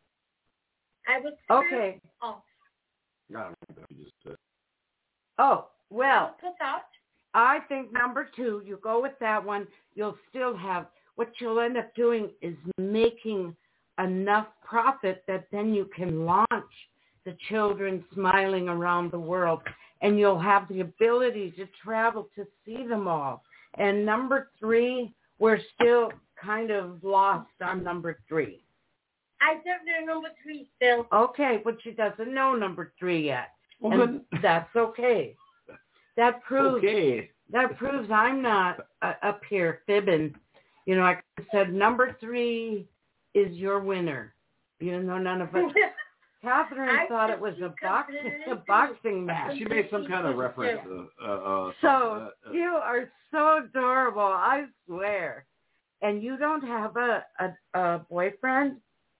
Speaker 5: I was threw
Speaker 4: Okay.
Speaker 5: off.
Speaker 2: I don't know. You just, uh,
Speaker 4: Oh, well,
Speaker 5: What's that?
Speaker 4: I think number two, you go with that one, you'll still have, what you'll end up doing is making enough profit that then you can launch the children smiling around the world, and you'll have the ability to travel to see them all. And number three, we're still kind of lost on number three.
Speaker 5: I don't know number three still.
Speaker 4: Okay, but she doesn't know number three yet.
Speaker 2: Well,
Speaker 4: and
Speaker 2: then,
Speaker 4: that's okay. That proves
Speaker 2: okay.
Speaker 4: that proves I'm not uh, up here fibbing. You know, I said number three is your winner. Even though none of us. Catherine
Speaker 5: I
Speaker 4: thought it was a box a boxing match.
Speaker 2: She made some kind of reference. Uh, uh, uh,
Speaker 4: So
Speaker 2: uh, uh,
Speaker 4: you are so adorable, I swear. And you don't have a a, a boyfriend?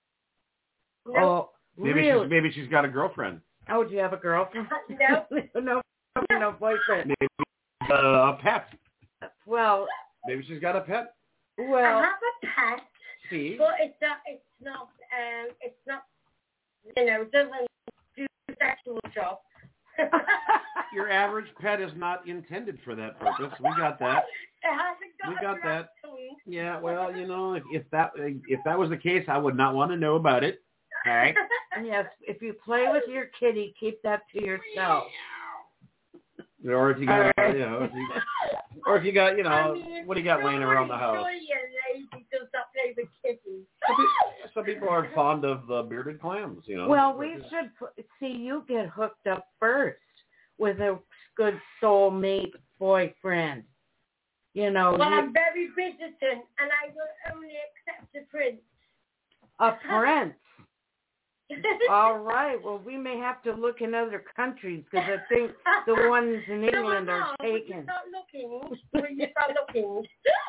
Speaker 5: No.
Speaker 4: Oh,
Speaker 2: maybe
Speaker 4: really?
Speaker 2: she's maybe she's got a girlfriend.
Speaker 4: Oh, do you have a girlfriend?
Speaker 5: No.
Speaker 4: no, no boyfriend.
Speaker 2: Maybe uh, a pet.
Speaker 4: Well,
Speaker 2: Maybe she's got a pet.
Speaker 5: I
Speaker 4: well,
Speaker 5: have a pet,
Speaker 2: See,
Speaker 5: but it's not. It's not. Um. It's not. You know, it doesn't do the sexual job.
Speaker 2: your average pet is not intended for that purpose. We got that.
Speaker 5: It hasn't got
Speaker 2: We
Speaker 5: a
Speaker 2: got
Speaker 5: direct
Speaker 2: that.
Speaker 5: tongue.
Speaker 2: Yeah, well, you know, if, if that if that was the case, I would not want to know about it. All right.
Speaker 4: yes, if you play with your kitty, keep that to yourself.
Speaker 2: Or if you got,
Speaker 4: All right.
Speaker 2: you know, if you, or if you got, you know,
Speaker 5: I mean,
Speaker 2: what do you got laying around the house?
Speaker 5: Surely a lady does not play with kitties.
Speaker 2: Some people, some people are fond of uh, bearded clams, you know.
Speaker 4: Well, we should put, see you get hooked up first with a good soulmate boyfriend. You know,
Speaker 5: Well,
Speaker 4: you,
Speaker 5: I'm very visitant, and I will only accept a prince.
Speaker 4: a prince. All right. Well, we may have to look in other countries because I think the ones in England
Speaker 5: no, no,
Speaker 4: are
Speaker 5: no.
Speaker 4: taken.
Speaker 5: When you start looking, when you start looking.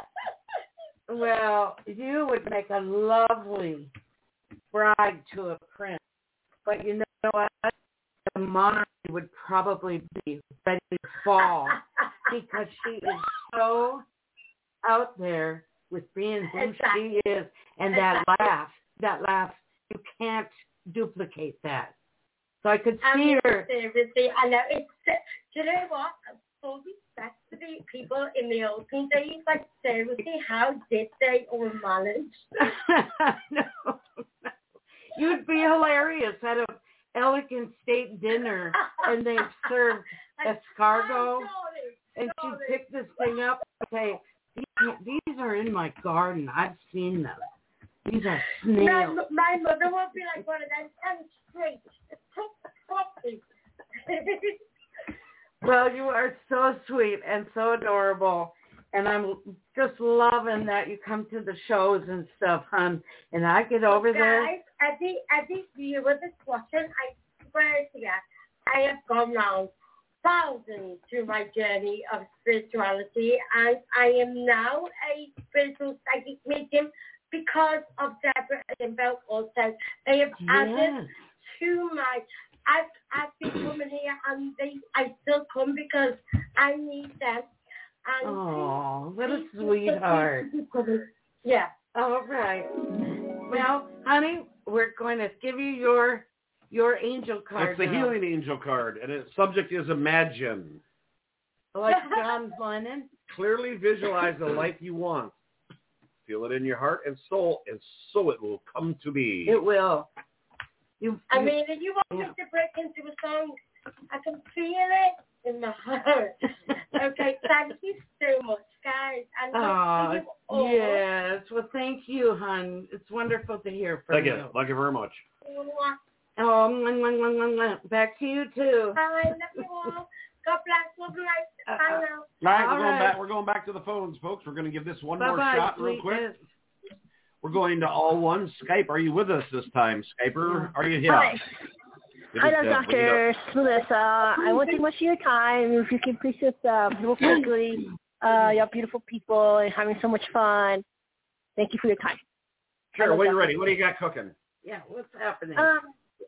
Speaker 4: Well, you would make a lovely bride to a prince. But you know what? The monarchy would probably be ready to fall because she is so out there with being who
Speaker 5: Exactly.
Speaker 4: she is. And that laugh, that laugh, you can't duplicate that. So I could
Speaker 5: I
Speaker 4: see
Speaker 5: mean,
Speaker 4: her.
Speaker 5: seriously, I know it's. Do you know what? Full respect to the people in the olden days. Like seriously, how did they all manage?
Speaker 4: no, no. You'd be hilarious at a elegant state dinner, and they serve escargot,
Speaker 5: Oh, sorry,
Speaker 4: and she'd
Speaker 5: sorry.
Speaker 4: pick this thing up and say, these, these are in my garden. I've seen them. These are
Speaker 5: My,
Speaker 4: snails.
Speaker 5: my mother would be like one of them, and straight, properly.
Speaker 4: Well, you are so sweet and so adorable. And I'm just loving that you come to the shows and stuff, hon. And I get over
Speaker 5: Guys,
Speaker 4: there.
Speaker 5: every, every viewer that's watching, I swear to you, I have gone round thousands through my journey of spirituality. And I am now a spiritual psychic medium because of Deborah Limbo also. They have
Speaker 4: Yes.
Speaker 5: added to my... I've, I've been coming here and they, I still come because I need them. And
Speaker 4: Oh, what a
Speaker 5: these- these
Speaker 4: sweetheart.
Speaker 5: people coming. Yeah.
Speaker 4: All right. Well, honey, we're going to give you your your angel card.
Speaker 2: It's the
Speaker 4: now.
Speaker 2: healing angel card, and its subject is imagine.
Speaker 4: Like John Lennon.
Speaker 2: Clearly visualize the life you want. Feel it in your heart and soul, and so it will come to be.
Speaker 4: It will. You,
Speaker 5: I
Speaker 4: you-
Speaker 5: mean, if you want
Speaker 4: yeah.
Speaker 5: me to break into a song, I can feel it in my heart. Okay, thank you so much, guys. And
Speaker 4: Aw,
Speaker 5: thank you all.
Speaker 4: yes. Well, thank you, hon. It's wonderful to hear from
Speaker 2: Thank
Speaker 4: you.
Speaker 2: you. Thank you very much.
Speaker 4: Oh, mwah, mwah, mwah, mwah, mwah. Back to you too.
Speaker 5: Bye, love you all. God bless. Love you.
Speaker 4: Uh,
Speaker 5: Bye
Speaker 4: uh,
Speaker 5: now.
Speaker 2: All right,
Speaker 4: All
Speaker 2: we're going
Speaker 4: right.
Speaker 2: back. We're going back to the phones, folks. We're going to give this one more
Speaker 4: Bye-bye,
Speaker 2: shot real quick.
Speaker 4: sweetness.
Speaker 2: We're going to all one. Skype, are you with us this time? Skyper, are you here?
Speaker 6: Hi.
Speaker 2: It
Speaker 6: Hi,
Speaker 2: is, uh,
Speaker 6: Doctor Melissa. I won't take much of your time. If you can please just uh, real quickly, uh, y'all beautiful people and having so much fun. Thank you for your time.
Speaker 2: Sure, when you're ready. What do you got cooking?
Speaker 4: Yeah, what's happening?
Speaker 6: Um,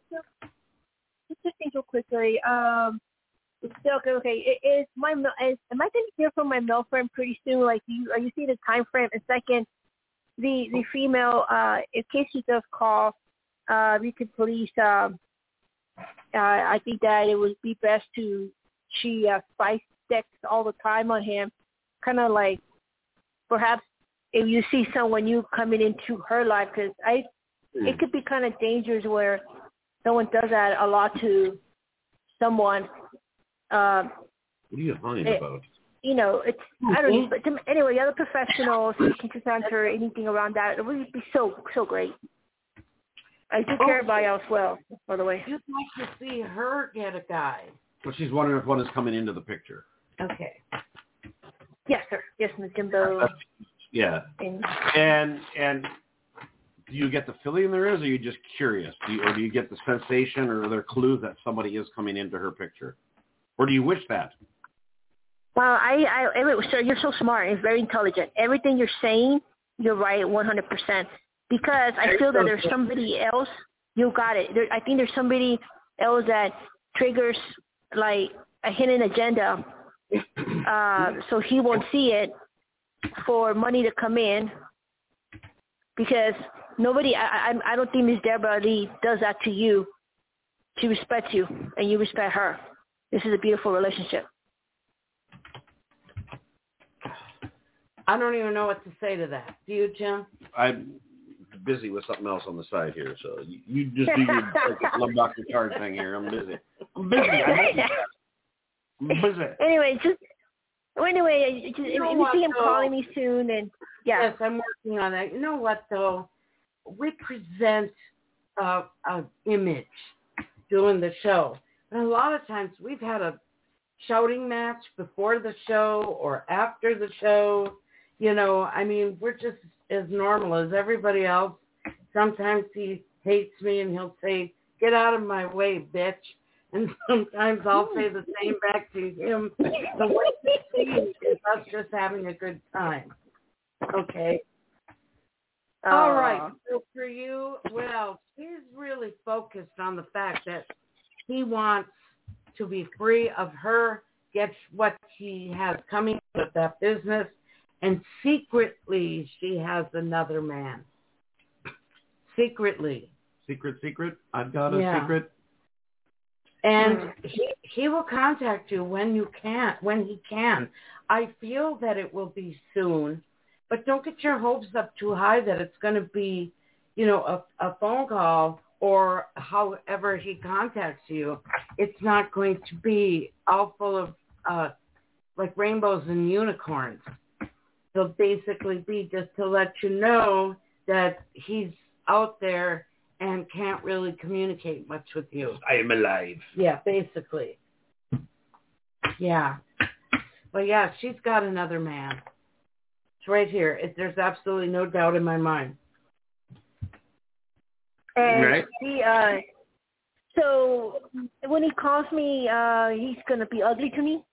Speaker 6: just to think real quickly. Um, it's still okay. Okay, it is my. Is, am I going to hear from my male friend pretty soon? Like, do you, are you seeing the time frame? And second, the the female. Uh, in case she does call, uh, we could please. Um, uh, I think that it would be best to she uh, spice decks all the time on him, kind of like perhaps if you see someone new coming into her life, because I it could be kind of dangerous where someone does that a lot to someone. Um,
Speaker 2: What are you lying
Speaker 6: it,
Speaker 2: about?
Speaker 6: You know, it's I don't know, but to, anyway, the other professionals, can just answer anything around that. It would be so so great. I do care about y'all as well, by the way.
Speaker 4: You'd like to see her get a guy.
Speaker 2: Well, she's wondering if one is coming into the picture.
Speaker 4: Okay.
Speaker 6: Yes, sir. Yes, Miz Jimbo.
Speaker 2: Yeah.
Speaker 6: And,
Speaker 2: And and do you get the feeling there is, or are you just curious? Do you, or do you get the sensation, or are there clues that somebody is coming into her picture? Or do you wish that?
Speaker 6: well, I, I, every, sir, you're so smart and very intelligent. Everything you're saying, you're right, one hundred percent. Because I feel that there's somebody else. You got it. There, I think there's somebody else that triggers like a hidden agenda, uh, so he won't see it for money to come in. Because nobody, I, I, I don't think Miz Deborah Lee does that to you. She respects you, and you respect her. This is a beautiful relationship.
Speaker 4: I don't even know what to say to that. Do you, Jim?
Speaker 2: I'm busy with something else on the side here, so you, you just do your love doctor card thing here. I'm busy. I'm busy. I'm busy.
Speaker 6: Anyway, just anyway, just, if
Speaker 4: You know
Speaker 6: you
Speaker 4: what,
Speaker 6: see him
Speaker 4: though?
Speaker 6: calling me soon, and yeah,
Speaker 4: Yes, I'm working on that. You know what, though? We present uh, an image doing the show. And a lot of times we've had a shouting match before the show or after the show. You know, I mean, we're just as normal as everybody else. Sometimes he hates me and he'll say, "Get out of my way, bitch." And sometimes I'll say the same back to him. The way it seems is us just having a good time. Okay.
Speaker 6: uh,
Speaker 4: All right. So for you, well, he's really focused on the fact that he wants to be free of her, get what he has coming with that business, and secretly she has another man. Secretly.
Speaker 2: Secret, secret. I've got a
Speaker 4: Yeah.
Speaker 2: secret.
Speaker 4: And he, he will contact you when you can, when he can. I feel that it will be soon, but don't get your hopes up too high that it's going to be, you know, a, a phone call or however he contacts you. It's not going to be all full of uh, like rainbows and unicorns. It'll basically be just to let you know that he's out there and can't really communicate much with you.
Speaker 2: I am alive.
Speaker 4: Yeah, basically. Yeah. Well, yeah, she's got another man. It's right here. It, there's absolutely no doubt in my mind.
Speaker 6: And
Speaker 2: Right.
Speaker 6: he, uh, so when he calls me, uh, he's gonna be ugly to me.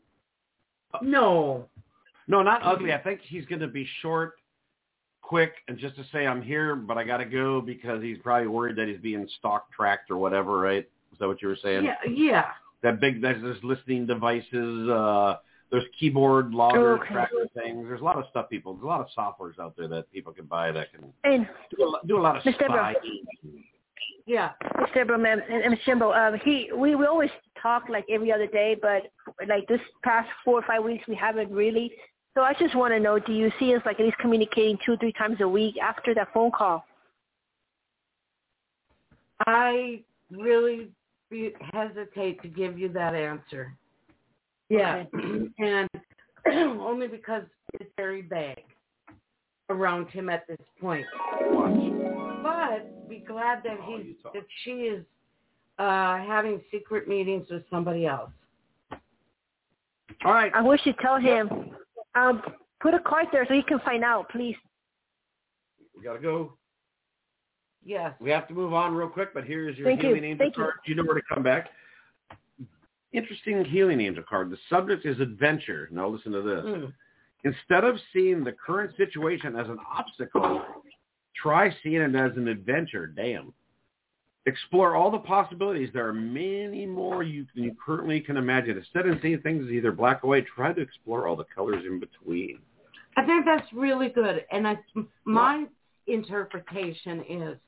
Speaker 4: No.
Speaker 2: No, not ugly. I think he's going to be short, quick, and just to say I'm here, but I got to go because he's probably worried that he's being stalked, tracked, or whatever. Right? Is that what you were saying?
Speaker 4: Yeah. Yeah.
Speaker 2: That big, there's, there's listening devices. Uh, there's keyboard logger
Speaker 6: Okay.
Speaker 2: tracker things. There's a lot of stuff people. There's a lot of softwares out there that people can buy that can
Speaker 6: And
Speaker 2: do a, lot- do a lot of
Speaker 6: Mister
Speaker 2: spying.
Speaker 4: Yeah.
Speaker 6: Mister Deborah, ma'am, and and Mister Jimbo, um, he, we, we always talk like every other day, but like this past four or five weeks, we haven't really. So I just want to know, do you see us like at least communicating two or three times a week after that phone call?
Speaker 4: I really be, hesitate to give you that answer. Yeah. And only because it's very vague around him at this point. But be glad that he that she is uh, having secret meetings with somebody else.
Speaker 2: All right.
Speaker 6: I wish you'd tell him. Um, put a card there so he can find out, please.
Speaker 2: We got to go.
Speaker 4: Yes.
Speaker 2: We have to move on real quick, but here's your
Speaker 6: Thank you.
Speaker 2: healing angel
Speaker 6: Thank you.
Speaker 2: card. You know where to come back. Interesting healing angel card. The subject is adventure. Now listen to this.
Speaker 4: Mm.
Speaker 2: Instead of seeing the current situation as an obstacle, try seeing it as an adventure. Damn. Explore all the possibilities. There are many more you, you currently can imagine. Instead of seeing things as either black or white, try to explore all the colors in between.
Speaker 4: I think that's really good. And I, my interpretation is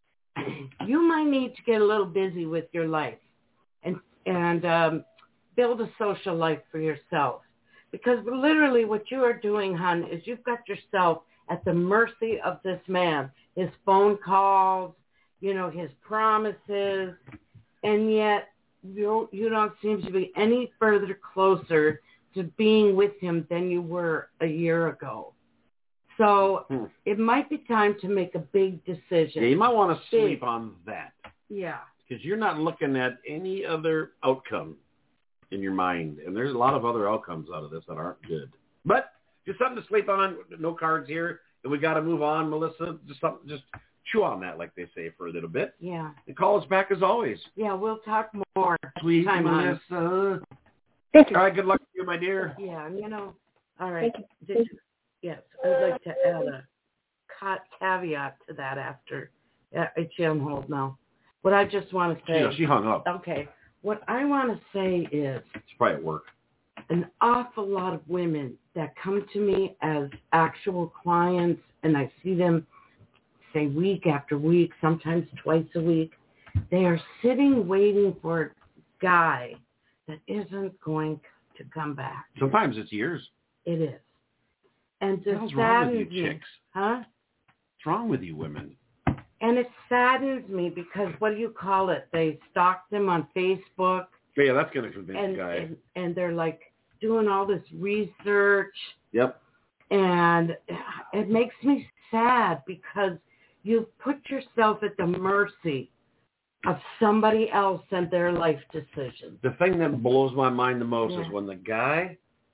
Speaker 4: you might need to get a little busy with your life and and um, build a social life for yourself. Because literally what you are doing, hon, is you've got yourself at the mercy of this man, his phone calls, you know, his promises, and yet you, you don't seem to be any further closer to being with him than you were a year ago. So
Speaker 2: Hmm.
Speaker 4: it might be time to make a big decision.
Speaker 2: Yeah, you might want to
Speaker 4: Big.
Speaker 2: sleep on that.
Speaker 4: Yeah.
Speaker 2: Because you're not looking at any other outcome in your mind. And there's a lot of other outcomes out of this that aren't good. But just something to sleep on. No cards here. And we got to move on, Melissa. Just something, just chew on that, like they say, for a little bit.
Speaker 4: Yeah.
Speaker 2: And call us back as always.
Speaker 4: Yeah, we'll talk more.
Speaker 2: Sweet
Speaker 4: time on.
Speaker 2: Melissa.
Speaker 6: Thank you.
Speaker 2: All right, good luck to you, my dear.
Speaker 4: Yeah, and you know, all right.
Speaker 6: Thank you.
Speaker 4: Did
Speaker 6: Thank
Speaker 4: you, yes, I'd like to add a ca- caveat to that after. Uh, it's on hold now. What I just want to say.
Speaker 2: She, she hung up.
Speaker 4: Okay. What I want to say is
Speaker 2: It's probably at work.
Speaker 4: an awful lot of women that come to me as actual clients, and I see them, say, week after week, sometimes twice a week. They are sitting waiting for a guy that isn't going to come back.
Speaker 2: Sometimes it's years.
Speaker 4: It is. And
Speaker 2: What the
Speaker 4: it
Speaker 2: hell's wrong with
Speaker 4: saddens
Speaker 2: you,
Speaker 4: me.
Speaker 2: chicks?
Speaker 4: Huh?
Speaker 2: What's wrong with you women?
Speaker 4: And it saddens me because, what do you call it? They stalk them on Facebook.
Speaker 2: Yeah, that's going to convince
Speaker 4: and,
Speaker 2: the guy.
Speaker 4: and and they're like doing all this research,
Speaker 2: Yep.
Speaker 4: and it makes me sad because you've put yourself at the mercy of somebody else and their life decisions.
Speaker 2: The thing that blows my mind the most
Speaker 4: Yeah.
Speaker 2: is when the guy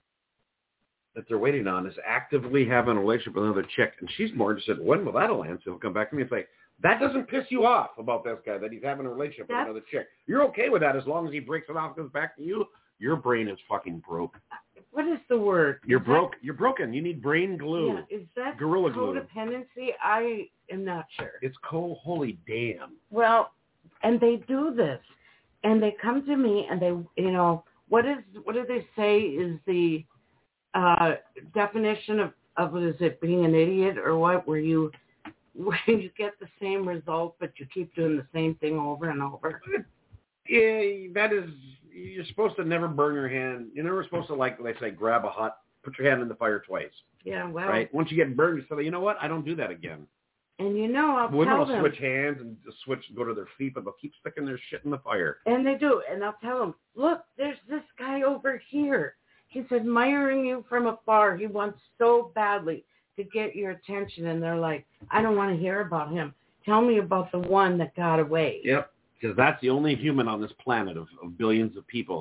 Speaker 2: that they're waiting on is actively having a relationship with another chick, and she's more interested, when will that land? So he'll come back to me and say, that doesn't piss you off about this guy, that he's having a relationship
Speaker 4: That's,
Speaker 2: with another chick. You're okay with that as long as he breaks it off and comes back to you. Your brain is fucking broke.
Speaker 4: what is the word?
Speaker 2: You're
Speaker 4: Is
Speaker 2: broke. You're broken. You need brain glue.
Speaker 4: That, yeah, is that
Speaker 2: Gorilla glue.
Speaker 4: codependency? I am not sure.
Speaker 2: It's cold. Holy damn.
Speaker 4: Well, and they do this, and they come to me, and they, you know, what is what do they say is the uh, definition of of what is it, being an idiot or what? Where you where you get the same result, but you keep doing the same thing over and over.
Speaker 2: Yeah, that is. You're supposed to never burn your hand. You're never supposed to, like they say, grab a hot, put your hand in the fire twice.
Speaker 4: Yeah, well,
Speaker 2: Right. Once you get burned, you say, you know what? I don't do that again.
Speaker 4: and you know, I'll
Speaker 2: Women
Speaker 4: tell
Speaker 2: will
Speaker 4: them,
Speaker 2: switch hands and just switch, go to their feet, but they'll keep sticking their shit in the fire.
Speaker 4: and they do, and I'll tell them, look, there's this guy over here. He's admiring you from afar. He wants so badly to get your attention, and they're like, I don't want to hear about him. Tell me about the one that got away.
Speaker 2: Yep. Because that's the only human on this planet of, of billions of people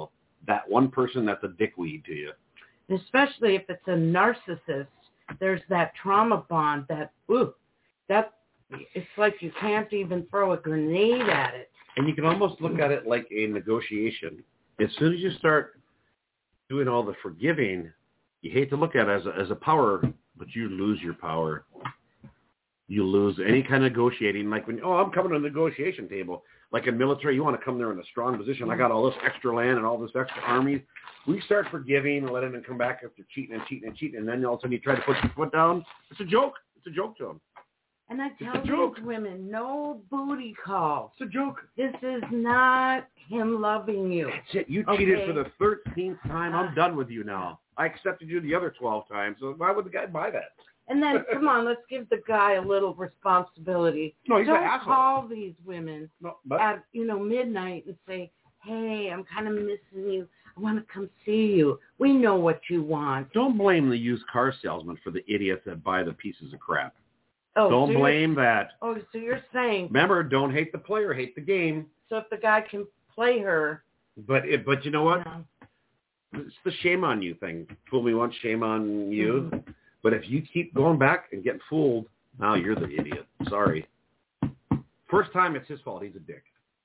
Speaker 2: that one person that's a dickweed to you.
Speaker 4: Especially if it's a narcissist, there's that trauma bond that, ooh, that, it's like you can't even throw a grenade at it.
Speaker 2: And you can almost look at it like a negotiation. As soon as you start doing all the forgiving, you hate to look at it as a, as a power, but you lose your power. You lose any kind of negotiating. Like when, oh, I'm coming to the negotiation table. Like in military, you want to come there in a strong position. I got all this extra land and all this extra armies. We start forgiving and letting them come back after cheating and cheating and cheating, and then all of a sudden you try to put your foot down. It's a joke. It's a joke to them.
Speaker 4: And I tell these women, no booty calls.
Speaker 2: It's a joke.
Speaker 4: This is not him loving you.
Speaker 2: That's it. You
Speaker 4: okay.
Speaker 2: cheated for the thirteenth time. I'm done with you now. I accepted you the other twelve times, so why would the guy buy that?
Speaker 4: And then, come on, let's give the guy a little responsibility.
Speaker 2: No, he's
Speaker 4: Don't
Speaker 2: an asshole.
Speaker 4: call these women
Speaker 2: no, but...
Speaker 4: at, you know, midnight and say, hey, I'm kind of missing you. I want to come see you. We know what you want.
Speaker 2: Don't blame the used car salesman for the idiots that buy the pieces of crap.
Speaker 4: Oh,
Speaker 2: don't
Speaker 4: so
Speaker 2: blame that.
Speaker 4: Oh, so you're saying...
Speaker 2: Remember, don't hate the player, hate the game.
Speaker 4: So if the guy can play her...
Speaker 2: But it, but you know what?
Speaker 4: Yeah.
Speaker 2: It's the shame on you thing. Fool me once, shame on you.
Speaker 4: Mm-hmm.
Speaker 2: But if you keep going back and getting fooled, now you're the idiot. Sorry. First time, it's his fault. He's a dick.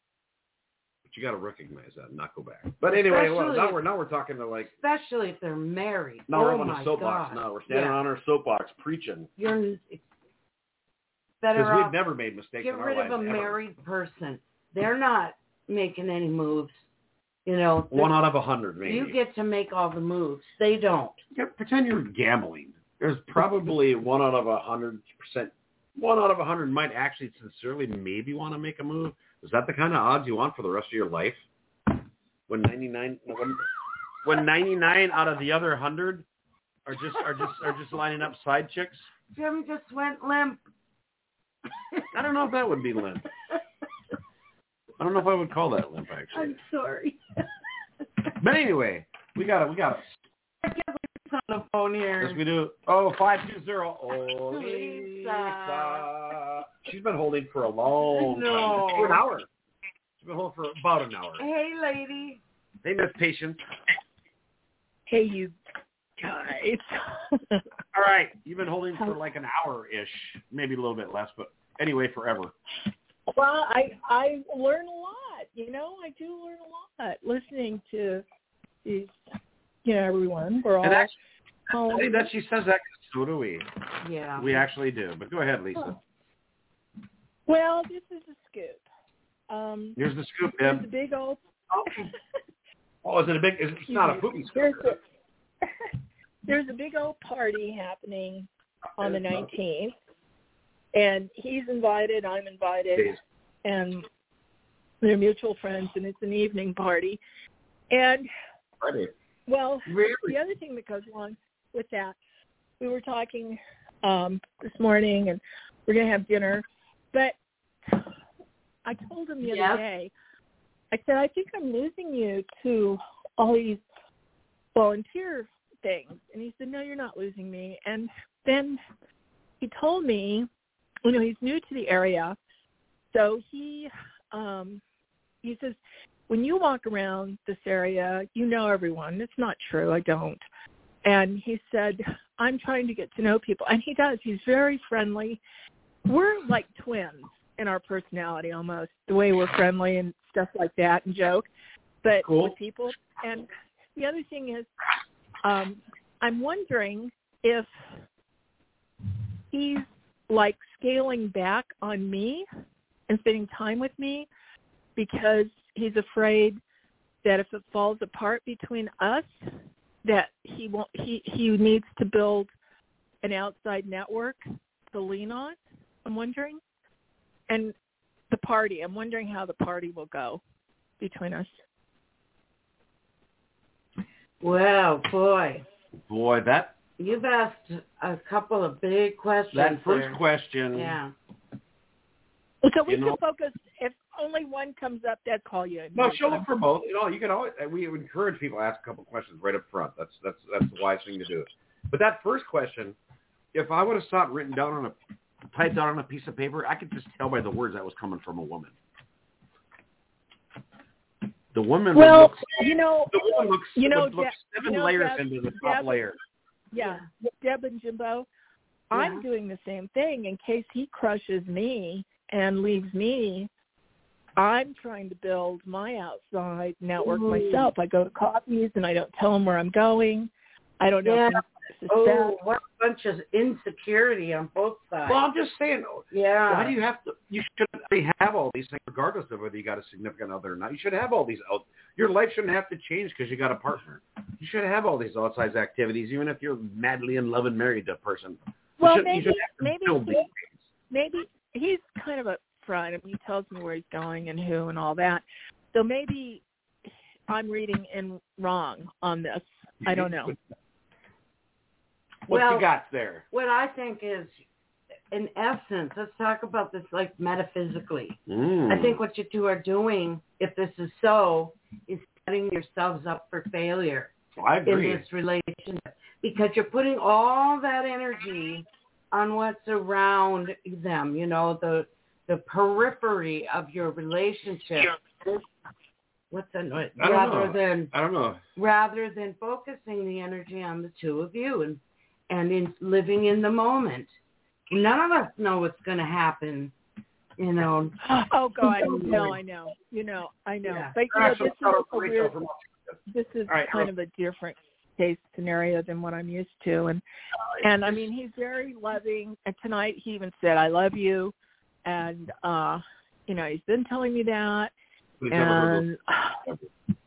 Speaker 2: But you got to recognize that and not go back. But anyway, well, now we're now we're talking to like...
Speaker 4: Especially if they're married.
Speaker 2: Now
Speaker 4: oh
Speaker 2: we're on
Speaker 4: my
Speaker 2: a soapbox
Speaker 4: God.
Speaker 2: now. We're standing
Speaker 4: yeah.
Speaker 2: on our soapbox preaching.
Speaker 4: You're better
Speaker 2: Because we've
Speaker 4: off...
Speaker 2: never made mistakes
Speaker 4: Get
Speaker 2: in our
Speaker 4: rid
Speaker 2: lives,
Speaker 4: of a
Speaker 2: ever.
Speaker 4: married person. They're not making any moves. You know,
Speaker 2: one out of a hundred, maybe.
Speaker 4: You get to make all the moves. They don't.
Speaker 2: Yeah, pretend you're gambling. There's probably one out of a hundred percent. One out of a hundred might actually sincerely maybe want to make a move. Is that the kind of odds you want for the rest of your life? When ninety-nine, when, when ninety-nine out of the other hundred are just are just are just lining up side chicks.
Speaker 4: Jim just went limp.
Speaker 2: I don't know if that would be limp. I don't know if I would call that limp, actually.
Speaker 4: I'm sorry.
Speaker 2: But anyway, we got it. We got it.
Speaker 4: I guess we're on the phone here.
Speaker 2: Yes, we do. Oh, five two zero. Oh,
Speaker 4: Lisa.
Speaker 2: Lisa. She's been holding for a long
Speaker 4: no.
Speaker 2: time. For an hour. She's been holding for about an hour.
Speaker 4: Hey, lady.
Speaker 2: Hey, Miss Patience.
Speaker 7: Hey, you guys.
Speaker 2: All right. You've been holding for like an hour-ish. Maybe a little bit less, but anyway, forever.
Speaker 7: Well, I I learn a lot. You know, I do learn a lot listening to these, you know, everyone. We're all.
Speaker 2: And actually,
Speaker 7: all
Speaker 2: I think that she says that, so do we.
Speaker 4: Yeah.
Speaker 2: We actually do. But go ahead, Lisa.
Speaker 7: Huh. Well, this is a scoop. Um,
Speaker 2: Here's the scoop,
Speaker 7: there's
Speaker 2: Deb.
Speaker 7: a big old.
Speaker 2: Oh, is it a big? It's not a poopy scoop.
Speaker 7: There's a, there's a big old party happening on the nineteenth. And he's invited, I'm invited,
Speaker 2: Days.
Speaker 7: and they're mutual friends, and it's an evening party. And,
Speaker 2: Friday.
Speaker 7: well,
Speaker 2: Really?
Speaker 7: the other thing that goes along with that, we were talking um, this morning, and we're going to have dinner, but I told him the
Speaker 4: yes.
Speaker 7: other day, I said, I think I'm losing you to all these volunteer things. And he said, no, you're not losing me. And then he told me, you know, he's new to the area, so he um, he says, when you walk around this area, you know everyone. It's not true. I don't. And he said, I'm trying to get to know people. And he does. He's very friendly. We're like twins in our personality almost, the way we're friendly and stuff like that and joke, but
Speaker 2: cool.
Speaker 7: with people. And the other thing is, um, I'm wondering if he's like scaling back on me and spending time with me because he's afraid that if it falls apart between us, that he won't. He he needs to build an outside network to lean on. I'm wondering, and the party. I'm wondering how the party will go between us.
Speaker 4: Well, boy,
Speaker 2: boy, that.
Speaker 4: You've asked a couple of big questions.
Speaker 2: That first
Speaker 4: there.
Speaker 2: question.
Speaker 4: Yeah.
Speaker 7: So we
Speaker 2: You
Speaker 7: can
Speaker 2: know,
Speaker 7: focus. If only one comes up, I'd call you.
Speaker 2: No, she'll look for both. You know, you can always. We encourage people to ask a couple questions right up front. That's that's that's the wise thing to do. But that first question, if I would have saw it written down on a typed out on a piece of paper, I could just tell by the words that was coming from a woman. The woman
Speaker 7: Well,
Speaker 2: looks,
Speaker 7: you know,
Speaker 2: the woman looks,
Speaker 7: you know,
Speaker 2: looks
Speaker 7: Deb,
Speaker 2: seven
Speaker 7: you know,
Speaker 2: layers
Speaker 7: Deb,
Speaker 2: into the top
Speaker 7: Deb,
Speaker 2: layer.
Speaker 7: Yeah, Deb and Jimbo,
Speaker 4: Yeah.
Speaker 7: I'm doing the same thing. In case he crushes me and leaves me, I'm trying to build my outside network
Speaker 4: Ooh.
Speaker 7: myself. I go to coffees and I don't tell him where I'm going. I don't know
Speaker 4: Yeah.
Speaker 7: if he suspects.
Speaker 4: Oh, what a bunch of insecurity on both sides.
Speaker 2: Well, I'm just saying.
Speaker 4: yeah.
Speaker 2: Why do you have to? You should already have all these things, regardless of whether you got a significant other or not. You should have all these out. Your life shouldn't have to change because you got a partner. You should have all these outside activities, even if you're madly in love and married to a person. You
Speaker 7: Well,
Speaker 2: should,
Speaker 7: maybe
Speaker 2: you should have to
Speaker 7: maybe
Speaker 2: build
Speaker 7: he,
Speaker 2: these things.
Speaker 7: maybe he's kind of a front. I mean, he tells me where he's going and who and all that. So maybe I'm reading in wrong on this. I don't know.
Speaker 2: What
Speaker 4: Well,
Speaker 2: you got there?
Speaker 4: What I think is, in essence, let's talk about this like metaphysically.
Speaker 2: Mm.
Speaker 4: I think what you two are doing, if this is so, is setting yourselves up for failure
Speaker 2: I
Speaker 4: in
Speaker 2: agree.
Speaker 4: this relationship because you're putting all that energy on what's around them, you know, the the periphery of your relationship. What's that noise?
Speaker 2: I don't
Speaker 4: Rather
Speaker 2: know.
Speaker 4: than
Speaker 2: I don't know.
Speaker 4: rather than focusing the energy on the two of you and and in living in the moment. None of us know what's going to happen, you know.
Speaker 7: Oh God, no, I know. You know, I know.
Speaker 4: Yeah.
Speaker 7: But you know, this is a weird. This is
Speaker 2: All right,
Speaker 7: kind of a different case scenario than what I'm used to, and and I mean, he's very loving. And tonight, he even said, "I love you," and uh, you know, he's been telling me that,
Speaker 2: We've never heard
Speaker 7: and.
Speaker 2: of-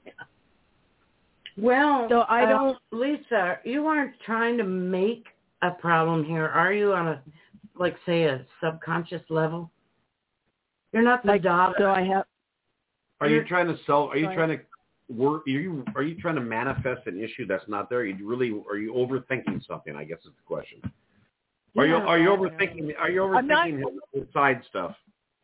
Speaker 4: Well,
Speaker 7: So I
Speaker 4: uh,
Speaker 7: don't-
Speaker 4: Lisa, you aren't trying to make a problem here, are you? On a, like, say, a subconscious level. You're not the
Speaker 7: Like,
Speaker 4: daughter.
Speaker 7: so I have.
Speaker 2: Are you trying to sell? Are you
Speaker 7: Right.
Speaker 2: trying to work? Are you are you trying to manifest an issue that's not there? Are you really? Are you overthinking something? I guess is the question. Are you
Speaker 7: Yeah,
Speaker 2: are you
Speaker 7: I know.
Speaker 2: overthinking? Are you
Speaker 7: I'm not-
Speaker 2: overthinking his side stuff?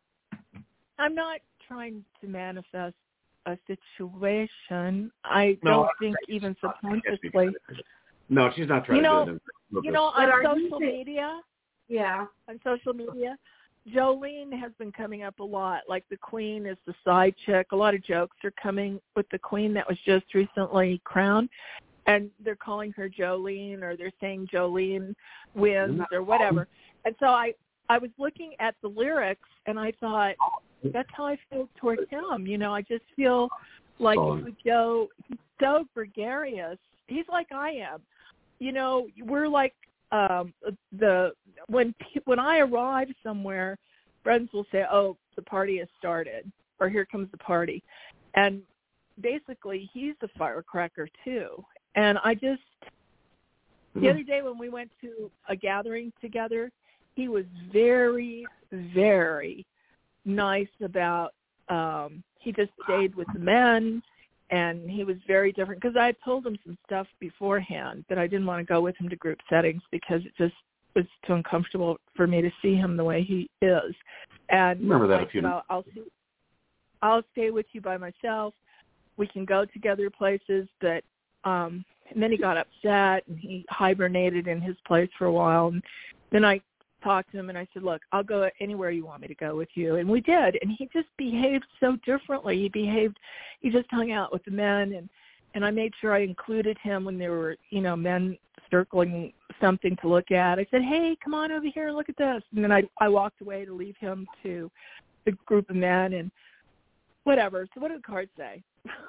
Speaker 7: I'm not trying to manifest a situation. I
Speaker 2: No,
Speaker 7: don't
Speaker 2: I
Speaker 7: think
Speaker 2: think
Speaker 7: even
Speaker 2: she's not-
Speaker 7: subconsciously.
Speaker 2: No, she's not trying
Speaker 7: You know-
Speaker 2: to do it.
Speaker 7: You know,
Speaker 4: But are
Speaker 7: on
Speaker 4: you
Speaker 7: social
Speaker 4: saying-
Speaker 7: media,
Speaker 4: Yeah.
Speaker 7: on social media, Jolene has been coming up a lot. Like the Queen is the side chick. A lot of jokes are coming with the Queen that was just recently crowned, and they're calling her Jolene, or they're saying Jolene wins, or whatever. And so I, I was looking at the lyrics, and I thought, that's how I feel towards him. You know, I just feel like he would go, he's so gregarious. He's like I am. You know, we're like um, the when when I arrive somewhere, friends will say, "Oh, the party has started," or "Here comes the party," and basically he's a firecracker too. And I just the other day when we went to a gathering together, he was very, very nice about. Um, he just stayed with the men. And he was very different because I had told him some stuff beforehand that I didn't want to go with him to group settings because it just was too uncomfortable for me to see him the way he is. And
Speaker 2: Remember that
Speaker 7: I
Speaker 2: if you
Speaker 7: said, I'll, I'll, see, I'll stay with you by myself. We can go together places. But um, and then he got upset and he hibernated in his place for a while. And then I talked to him and I said, look, I'll go anywhere you want me to go with you. And we did. And he just behaved so differently. He behaved, he just hung out with the men and, and I made sure I included him when there were, you know, men circling something to look at. I said, hey, come on over here and look at this. And then I, I walked away to leave him to the group of men and whatever. So what did the cards say?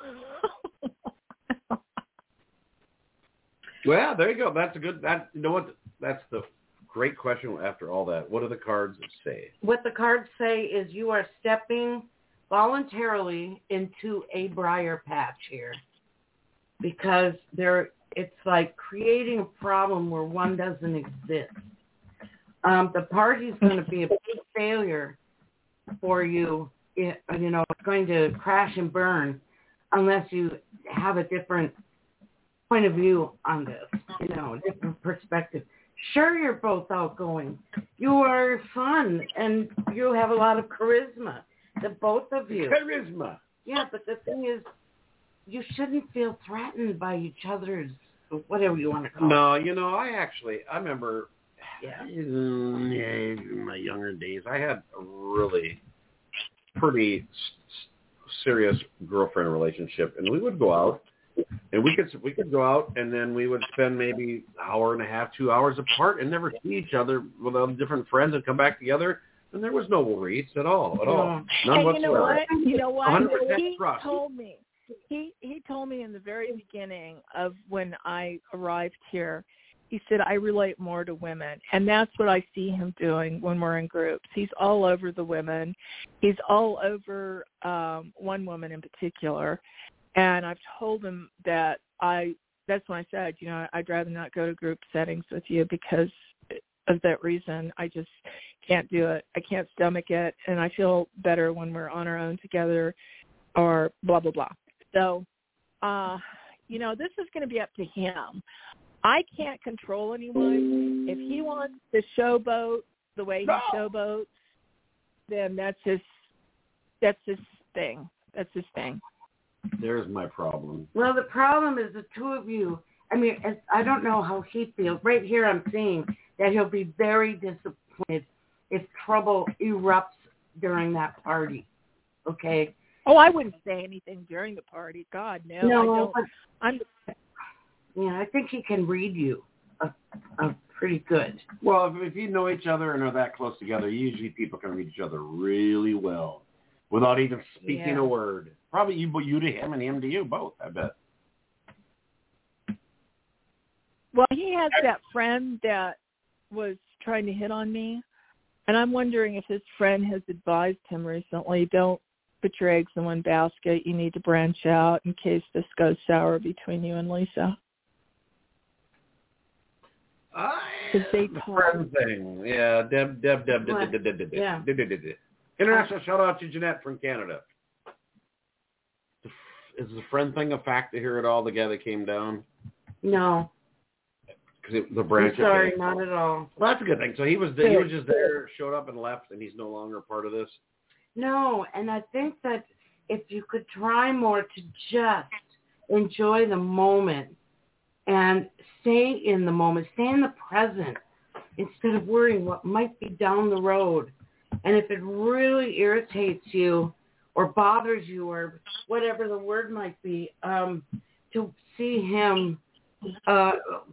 Speaker 2: Well, there you go. That's a good, that, you know what, that's the great question after all that. What do the cards say?
Speaker 4: What the cards say is you are stepping voluntarily into a briar patch here because there it's like creating a problem where one doesn't exist. Um, the party's going to be a big failure for you. It, you know, it's going to crash and burn unless you have a different point of view on this, you know, a different perspective. Sure, you're both outgoing. You are fun, and you have a lot of charisma, the both of you.
Speaker 2: Charisma.
Speaker 4: Yeah, but the thing is, you shouldn't feel threatened by each other's, whatever you want to call
Speaker 2: No, you know, I actually, I remember
Speaker 4: Yeah.
Speaker 2: in my younger days, I had a really pretty serious girlfriend relationship, and we would go out, and we could we could go out, and then we would spend maybe an hour and a half, two hours apart, and never see each other with other different friends, and come back together, and there was no worries at all, at all, none
Speaker 7: and
Speaker 2: whatsoever.
Speaker 7: you know what? You know what? He
Speaker 2: trust.
Speaker 7: told me. He he told me in the very beginning of when I arrived here. He said, I relate more to women. And that's what I see him doing when we're in groups. He's all over the women. He's all over um, one woman in particular. And I've told him that I, that's when I said, you know, I'd rather not go to group settings with you because of that reason. I just can't do it. I can't stomach it. And I feel better when we're on our own together or blah, blah, blah. So, uh, you know, this is going to be up to him. I can't control anyone. If he wants to showboat the way he no. showboats, then that's his that's his thing. That's his thing.
Speaker 2: There's my problem.
Speaker 4: Well, the problem is the two of you. I mean, I don't know how he feels. Right here I'm seeing that he'll be very disappointed if trouble erupts during that party. Okay?
Speaker 7: Oh, I wouldn't say anything during the party. God, no.
Speaker 4: No,
Speaker 7: I don't.
Speaker 4: but,
Speaker 7: I'm
Speaker 4: yeah, I think he can read you uh, uh, pretty good.
Speaker 2: Well, if, if you know each other and are that close together, usually people can read each other really well without even speaking
Speaker 7: yeah.
Speaker 2: a word. Probably you, you to him and him to you both, I bet.
Speaker 7: Well, he has that friend that was trying to hit on me, and I'm wondering if his friend has advised him recently, don't put your eggs in one basket. You need to branch out in case this goes sour between you and Lisa.
Speaker 2: Because they friend thing. Yeah, Deb, Deb, Deb, Deb, Deb, Deb, Deb, Deb,
Speaker 4: yeah.
Speaker 2: Deb, Deb, Deb, Deb. International shout out to Jeanette from Canada. Is the friend thing a fact to hear it all? The guy that came down?
Speaker 4: No.
Speaker 2: Because the branch.
Speaker 4: I'm sorry, not at all.
Speaker 2: Well, that's a good thing. So he was he was just there, showed up and left, and he's no longer a part of this.
Speaker 4: No, and I think that if you could try more to just enjoy the moment and stay in the moment, stay in the present instead of worrying what might be down the road. And if it really irritates you or bothers you or whatever the word might be, um, to see him uh,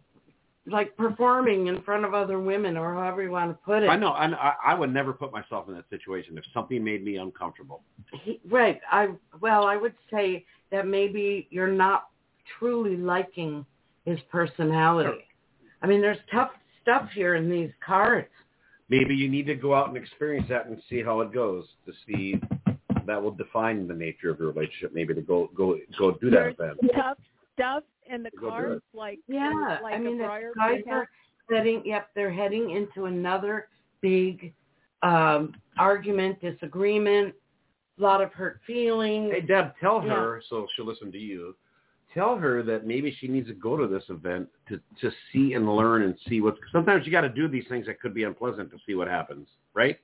Speaker 4: like performing in front of other women or however you want to put it.
Speaker 2: I know. I, I would never put myself in that situation if something made me uncomfortable.
Speaker 4: He, right. I Well, I would say that maybe you're not truly liking his personality. Sure. I mean, there's tough stuff here in these cards.
Speaker 2: Maybe you need to go out and experience that and see how it goes to see that will define the nature of your relationship. Maybe to go go go do that event.
Speaker 7: Tough stuff in the cards, like
Speaker 4: yeah.
Speaker 7: like
Speaker 4: I mean,
Speaker 7: the
Speaker 4: the guys are heading. Yep, they're heading into another big um, argument, disagreement, a lot of hurt feelings.
Speaker 2: Hey, Deb, tell
Speaker 4: yeah.
Speaker 2: her so she'll listen to you. Tell her that maybe she needs to go to this event to, to see and learn and see what's. Sometimes you got to do these things that could be unpleasant to see what happens, right?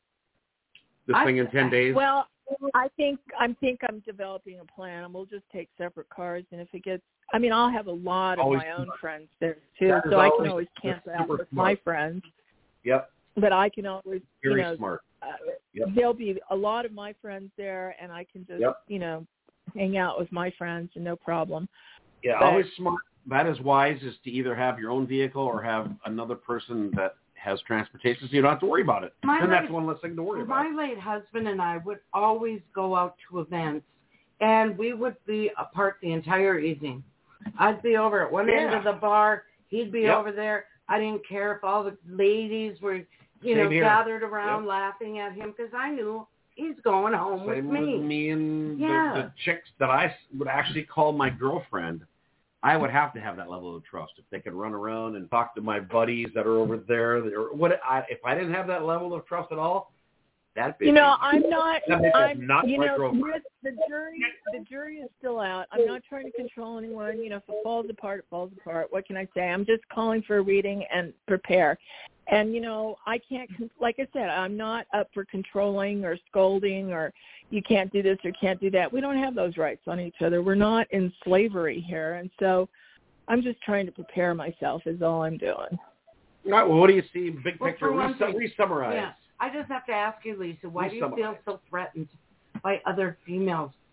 Speaker 2: This
Speaker 4: I,
Speaker 2: thing in ten days.
Speaker 7: Well, I think I think I'm developing a plan, and we'll just take separate cards. And if it gets, I mean, I'll have a lot of
Speaker 2: always
Speaker 7: my own
Speaker 2: smart.
Speaker 7: friends there too, so I can always cancel out with
Speaker 2: smart.
Speaker 7: my friends.
Speaker 2: Yep.
Speaker 7: But I can always,
Speaker 2: Very
Speaker 7: you know,
Speaker 2: smart.
Speaker 7: Uh,
Speaker 2: yep.
Speaker 7: There'll be a lot of my friends there, and I can just,
Speaker 2: yep.
Speaker 7: you know, hang out with my friends and no problem.
Speaker 2: Yeah,
Speaker 7: but,
Speaker 2: always smart. That is wise, is to either have your own vehicle or have another person that has transportation, so you don't have to worry about it.
Speaker 4: My
Speaker 2: and
Speaker 4: late,
Speaker 2: that's one less thing to worry
Speaker 4: my
Speaker 2: about.
Speaker 4: My late husband and I would always go out to events, and we would be apart the entire evening. I'd be over at one
Speaker 2: yeah.
Speaker 4: end of the bar. He'd be
Speaker 2: yep.
Speaker 4: over there. I didn't care if all the ladies were, you
Speaker 2: Same
Speaker 4: know,
Speaker 2: here.
Speaker 4: gathered around
Speaker 2: yep.
Speaker 4: laughing at him because I knew he's going home
Speaker 2: Same
Speaker 4: with me.
Speaker 2: with me and
Speaker 4: yeah.
Speaker 2: the, the chicks that I would actually call my girlfriend. I would have to have that level of trust. If they could run around and talk to my buddies that are over there, or what? I, if I didn't have that level of trust at all, that
Speaker 7: you know, I'm not. I'm
Speaker 2: not
Speaker 7: you
Speaker 2: my
Speaker 7: know,
Speaker 2: girlfriend.
Speaker 7: the jury, the jury is still out. I'm not trying to control anyone. You know, if it falls apart, it falls apart. What can I say? I'm just calling for a reading and prepare. And, you know, I can't, like I said, I'm not up for controlling or scolding or you can't do this or can't do that. We don't have those rights on each other. We're not in slavery here. And so I'm just trying to prepare myself is all I'm doing.
Speaker 2: All right, well, what do you see? Big
Speaker 4: well,
Speaker 2: picture. Re- re-summarize.
Speaker 4: Yeah. I just have to ask you, Lisa, why
Speaker 2: re-summarize.
Speaker 4: do you feel so threatened by other females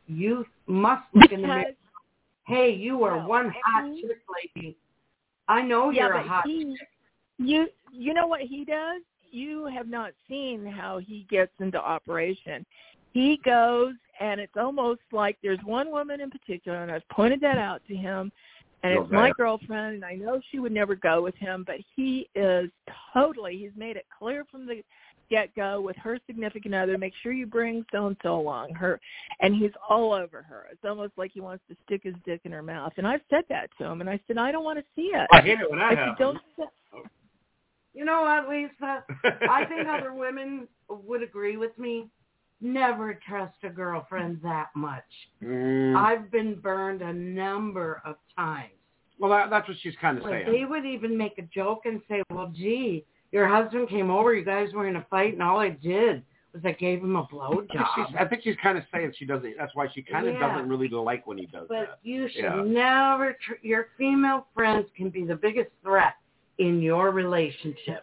Speaker 4: you must look in the
Speaker 7: Because-
Speaker 4: mirror. Hey, you are
Speaker 7: No,
Speaker 4: one hot
Speaker 7: he-
Speaker 4: chick, lady. I know
Speaker 7: yeah,
Speaker 4: you're a
Speaker 7: but
Speaker 4: hot
Speaker 7: he,
Speaker 4: chick.
Speaker 7: You you know what he does? You have not seen how he gets into operation. He goes, and it's almost like there's one woman in particular, and I've pointed that out to him, and it's
Speaker 2: Okay.
Speaker 7: my girlfriend, and I know she would never go with him, but he is totally, he's made it clear from the get-go with her significant other, make sure you bring so-and-so along, her, and he's all over her. It's almost like he wants to stick his dick in her mouth, and I've said that to him, and I said, I don't want to see it.
Speaker 2: I hate it when that
Speaker 7: I said,
Speaker 2: happens.
Speaker 7: don't.
Speaker 4: You know what, Lisa? I think other women would agree with me. Never trust a girlfriend that much.
Speaker 2: Mm.
Speaker 4: I've been burned a number of times.
Speaker 2: Well, that, that's what she's kind of
Speaker 4: Like,
Speaker 2: saying.
Speaker 4: they would even make a joke and say, well, gee, your husband came over, you guys were in a fight, and all I did was I gave him a
Speaker 2: I think
Speaker 4: blowjob.
Speaker 2: she's, I think she's kind of saying she doesn't. That's why she kind of
Speaker 4: Yeah.
Speaker 2: doesn't really like when he does
Speaker 4: But
Speaker 2: that.
Speaker 4: you should
Speaker 2: Yeah.
Speaker 4: never, tr- your female friends can be the biggest threat in your relationship.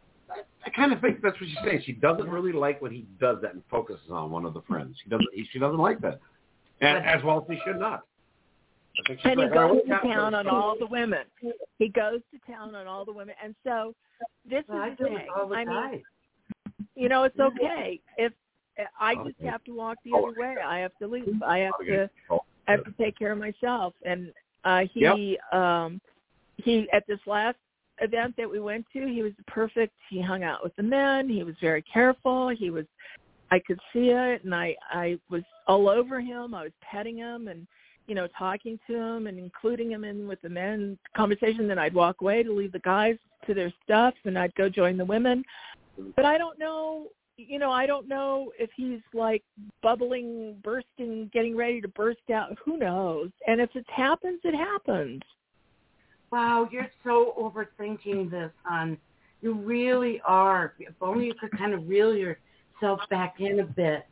Speaker 2: I kind of think that's what she's saying. She doesn't really like when he does that and focuses on one of the friends. She doesn't. She doesn't like that, and
Speaker 4: But-
Speaker 2: as well as she should not. I think she's
Speaker 7: And he
Speaker 2: like, all right,
Speaker 7: goes
Speaker 2: what
Speaker 7: to
Speaker 2: we got
Speaker 7: town
Speaker 2: first?
Speaker 7: on all the women. He goes to town on all the women. And so this
Speaker 4: Well, I
Speaker 7: is the
Speaker 4: do it
Speaker 7: thing.
Speaker 4: all the
Speaker 7: I mean,
Speaker 4: time.
Speaker 7: you know, it's okay. If I just
Speaker 2: Okay.
Speaker 7: have to walk the other way. I have to leave. I have to I have to take care of myself. And uh he um he at this last event that we went to, he was perfect. He hung out with the men. He was very careful. He was I could see it, and I I was all over him. I was petting him and, you know, talking to him and including him in with the men conversation. Then I'd walk away to leave the guys to their stuff, and I'd go join the women. But I don't know, you know, I don't know if he's like bubbling, bursting, getting ready to burst out. Who knows? And if it happens, it happens.
Speaker 4: Wow, you're so overthinking this, hon. You really are. If only you could kind of reel yourself back in a bit.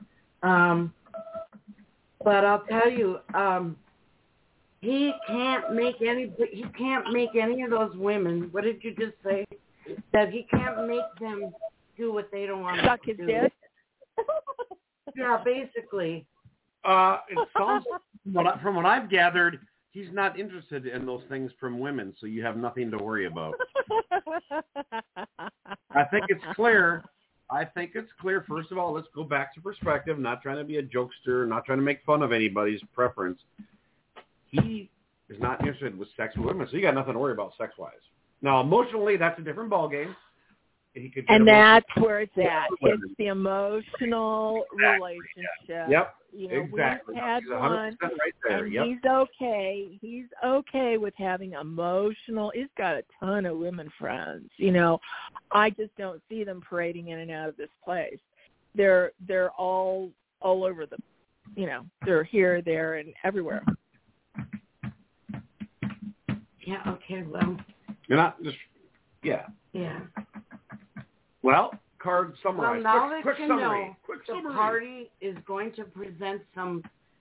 Speaker 4: Um, but I'll tell you, um, he can't make any. He can't make any of those women. What did you just say? That he can't make them do what they don't want
Speaker 7: Suck
Speaker 4: to
Speaker 7: his
Speaker 4: do.
Speaker 7: dick.
Speaker 4: Yeah, basically.
Speaker 2: Uh, it sounds from what, I, from what I've gathered, he's not interested in those things from women, so you have nothing to worry about. I think it's clear. I think it's clear. First of all, let's go back to perspective. Not trying to be a jokester, not trying to make fun of anybody's preference. He is not interested with sex with women, so you got nothing to worry about sex-wise. Now, emotionally, that's a different ballgame. He could get
Speaker 7: And
Speaker 2: emotional.
Speaker 7: that's where it's at. It's the emotional
Speaker 2: Exactly,
Speaker 7: relationship.
Speaker 2: Yep,
Speaker 7: You know,
Speaker 2: exactly.
Speaker 7: we've had
Speaker 2: He's one hundred
Speaker 7: one,
Speaker 2: percent right there.
Speaker 7: and
Speaker 2: Yep.
Speaker 7: he's okay. He's okay with having emotional. He's got a ton of women friends. You know, I just don't see them parading in and out of this place. They're they're all all over the, you know, they're here, there, and everywhere.
Speaker 4: Yeah. Okay. Well.
Speaker 2: You're not just, yeah.
Speaker 4: Yeah.
Speaker 2: Well, card
Speaker 4: Well,
Speaker 2: summarize.
Speaker 4: now
Speaker 2: quick,
Speaker 4: that
Speaker 2: quick
Speaker 4: you
Speaker 2: summary.
Speaker 4: know,
Speaker 2: Quick
Speaker 4: the
Speaker 2: summary.
Speaker 4: party is going to present some.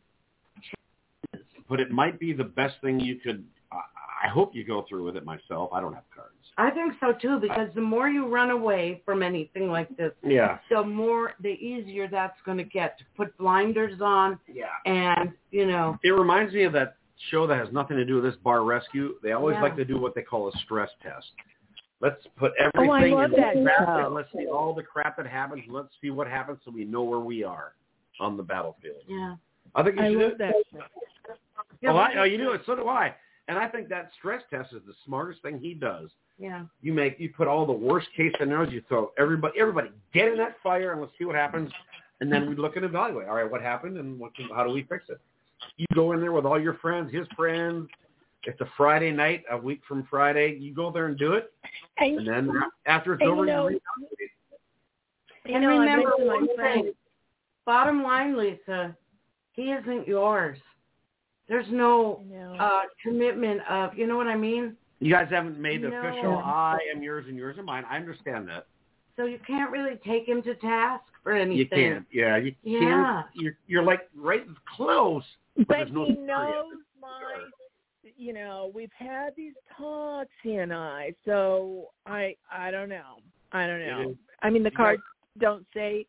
Speaker 2: But it might be the best thing you could. I, I hope you go through with it myself. I don't have cards.
Speaker 4: I think so too, because the more you run away from anything like this,
Speaker 2: Yeah.
Speaker 4: the more, the easier that's going to get to put blinders on,
Speaker 2: Yeah.
Speaker 4: and you know.
Speaker 2: It reminds me of that show that has nothing to do with this, Bar Rescue. They always
Speaker 4: Yeah.
Speaker 2: like to do what they call a stress test. Let's put everything
Speaker 7: Oh, I love
Speaker 2: in
Speaker 7: that
Speaker 2: the crap
Speaker 7: show.
Speaker 2: and let's see all the crap that happens. Let's see what happens so we know where we are on the battlefield.
Speaker 4: Yeah.
Speaker 2: I think you
Speaker 7: I
Speaker 2: should
Speaker 7: love
Speaker 2: do
Speaker 7: that
Speaker 2: it.
Speaker 7: show.
Speaker 2: Oh, I, oh, you do it. So do I. And I think that stress test is the smartest thing he does.
Speaker 4: Yeah.
Speaker 2: You make you put all the worst case scenarios. You throw everybody, everybody get in that fire, and let's see what happens. And then we look and evaluate. All right, what happened, and what, how do we fix it? You go in there with all your friends, his friends. It's a Friday night, a week from Friday. You go there and do it,
Speaker 7: And,
Speaker 2: and then after it's
Speaker 7: and
Speaker 2: over,
Speaker 7: you know,
Speaker 2: you
Speaker 7: you
Speaker 4: And
Speaker 7: know, I
Speaker 4: remember
Speaker 7: mentioned my
Speaker 4: one
Speaker 7: friend.
Speaker 4: thing. Bottom line, Lisa, he isn't yours. There's no
Speaker 7: I know.
Speaker 4: uh, commitment of, you know what I mean?
Speaker 2: you guys haven't made the
Speaker 4: No.
Speaker 2: official. I am yours and yours are mine. I understand that.
Speaker 4: So you can't really take him to task for anything.
Speaker 2: You can't. Yeah, you
Speaker 4: Yeah.
Speaker 2: can't. You're you're like right close, but,
Speaker 7: But
Speaker 2: there's no
Speaker 7: he
Speaker 2: secret
Speaker 7: knows
Speaker 2: yet.
Speaker 7: my, you know, we've had these talks, he and I. So I, I don't know. I don't know.
Speaker 2: Mhm.
Speaker 7: I mean, the
Speaker 2: You
Speaker 7: cards don't say.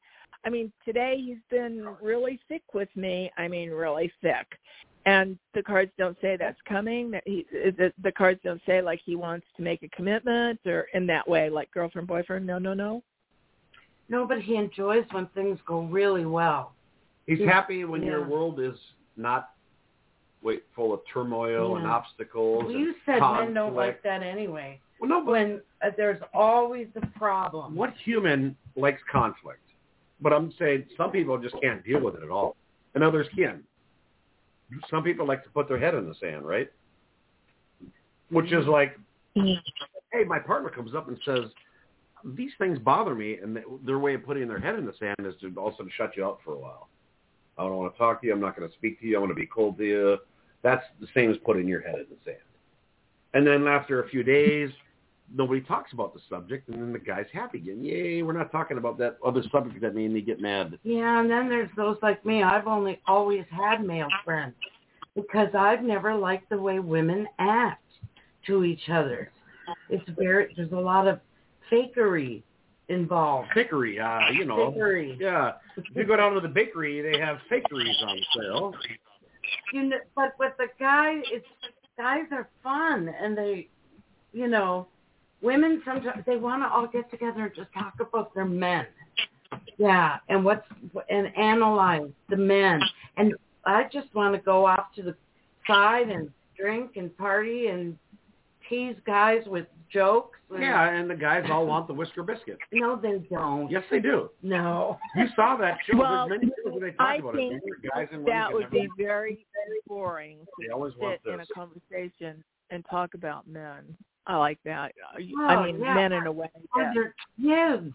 Speaker 7: I mean, today he's been really thick with me. I mean, really thick. And the cards don't say that's coming. That he, the, the cards don't say like he wants to make a commitment or in that way, like girlfriend, boyfriend. No, no, no.
Speaker 4: No, but he enjoys when things go really well.
Speaker 2: He's
Speaker 4: He's,
Speaker 2: happy when
Speaker 4: yeah.
Speaker 2: your world is not wait full of turmoil
Speaker 4: yeah.
Speaker 2: and obstacles.
Speaker 4: Well,
Speaker 2: and
Speaker 4: you said
Speaker 2: conflict.
Speaker 4: men don't like that anyway.
Speaker 2: Well, no, but
Speaker 4: when uh, there's always a problem.
Speaker 2: what human likes conflict? But I'm saying some people just can't deal with it at all, and others can. Some people like to put their head in the sand, right? Which is like, hey, my partner comes up and says, these things bother me, and their way of putting their head in the sand is to all of a sudden shut you out for a while. I don't want to talk to you. I'm not going to speak to you. I want to be cold to you. That's the same as putting your head in the sand. And then after a few days, nobody talks about the subject, and then the guy's happy again. Yay, we're not talking about that other subject that made me get mad.
Speaker 4: Yeah, and then there's those like me. I've only always had male friends because I've never liked the way women act to each other. It's very, there's a lot of fakery involved.
Speaker 2: Fakery, uh, you know.
Speaker 4: Fakery.
Speaker 2: Yeah. If you go down to the bakery, they have fakeries on sale.
Speaker 4: You know, but with the guy, it's guys are fun, and they, you know, women sometimes they want to all get together and just talk about their men. Yeah, and what's and analyze the men. And I just want to go off to the side and drink and party and tease guys with jokes. And,
Speaker 2: Yeah, and the guys all want the Whisker Biscuit.
Speaker 4: No, they don't.
Speaker 2: Yes, they do.
Speaker 4: No.
Speaker 2: You saw that show.
Speaker 7: Well,
Speaker 2: There's many shows where they talk
Speaker 7: I
Speaker 2: about
Speaker 7: think
Speaker 2: it. Guys and
Speaker 7: that
Speaker 2: women
Speaker 7: would be
Speaker 2: never-
Speaker 7: very, very boring
Speaker 2: They
Speaker 7: to
Speaker 2: always want
Speaker 7: sit in a
Speaker 2: this.
Speaker 7: conversation and talk about men. I like that.
Speaker 4: Oh,
Speaker 7: I mean,
Speaker 4: yeah.
Speaker 7: men in a way.
Speaker 4: Or
Speaker 7: that-
Speaker 4: their kids.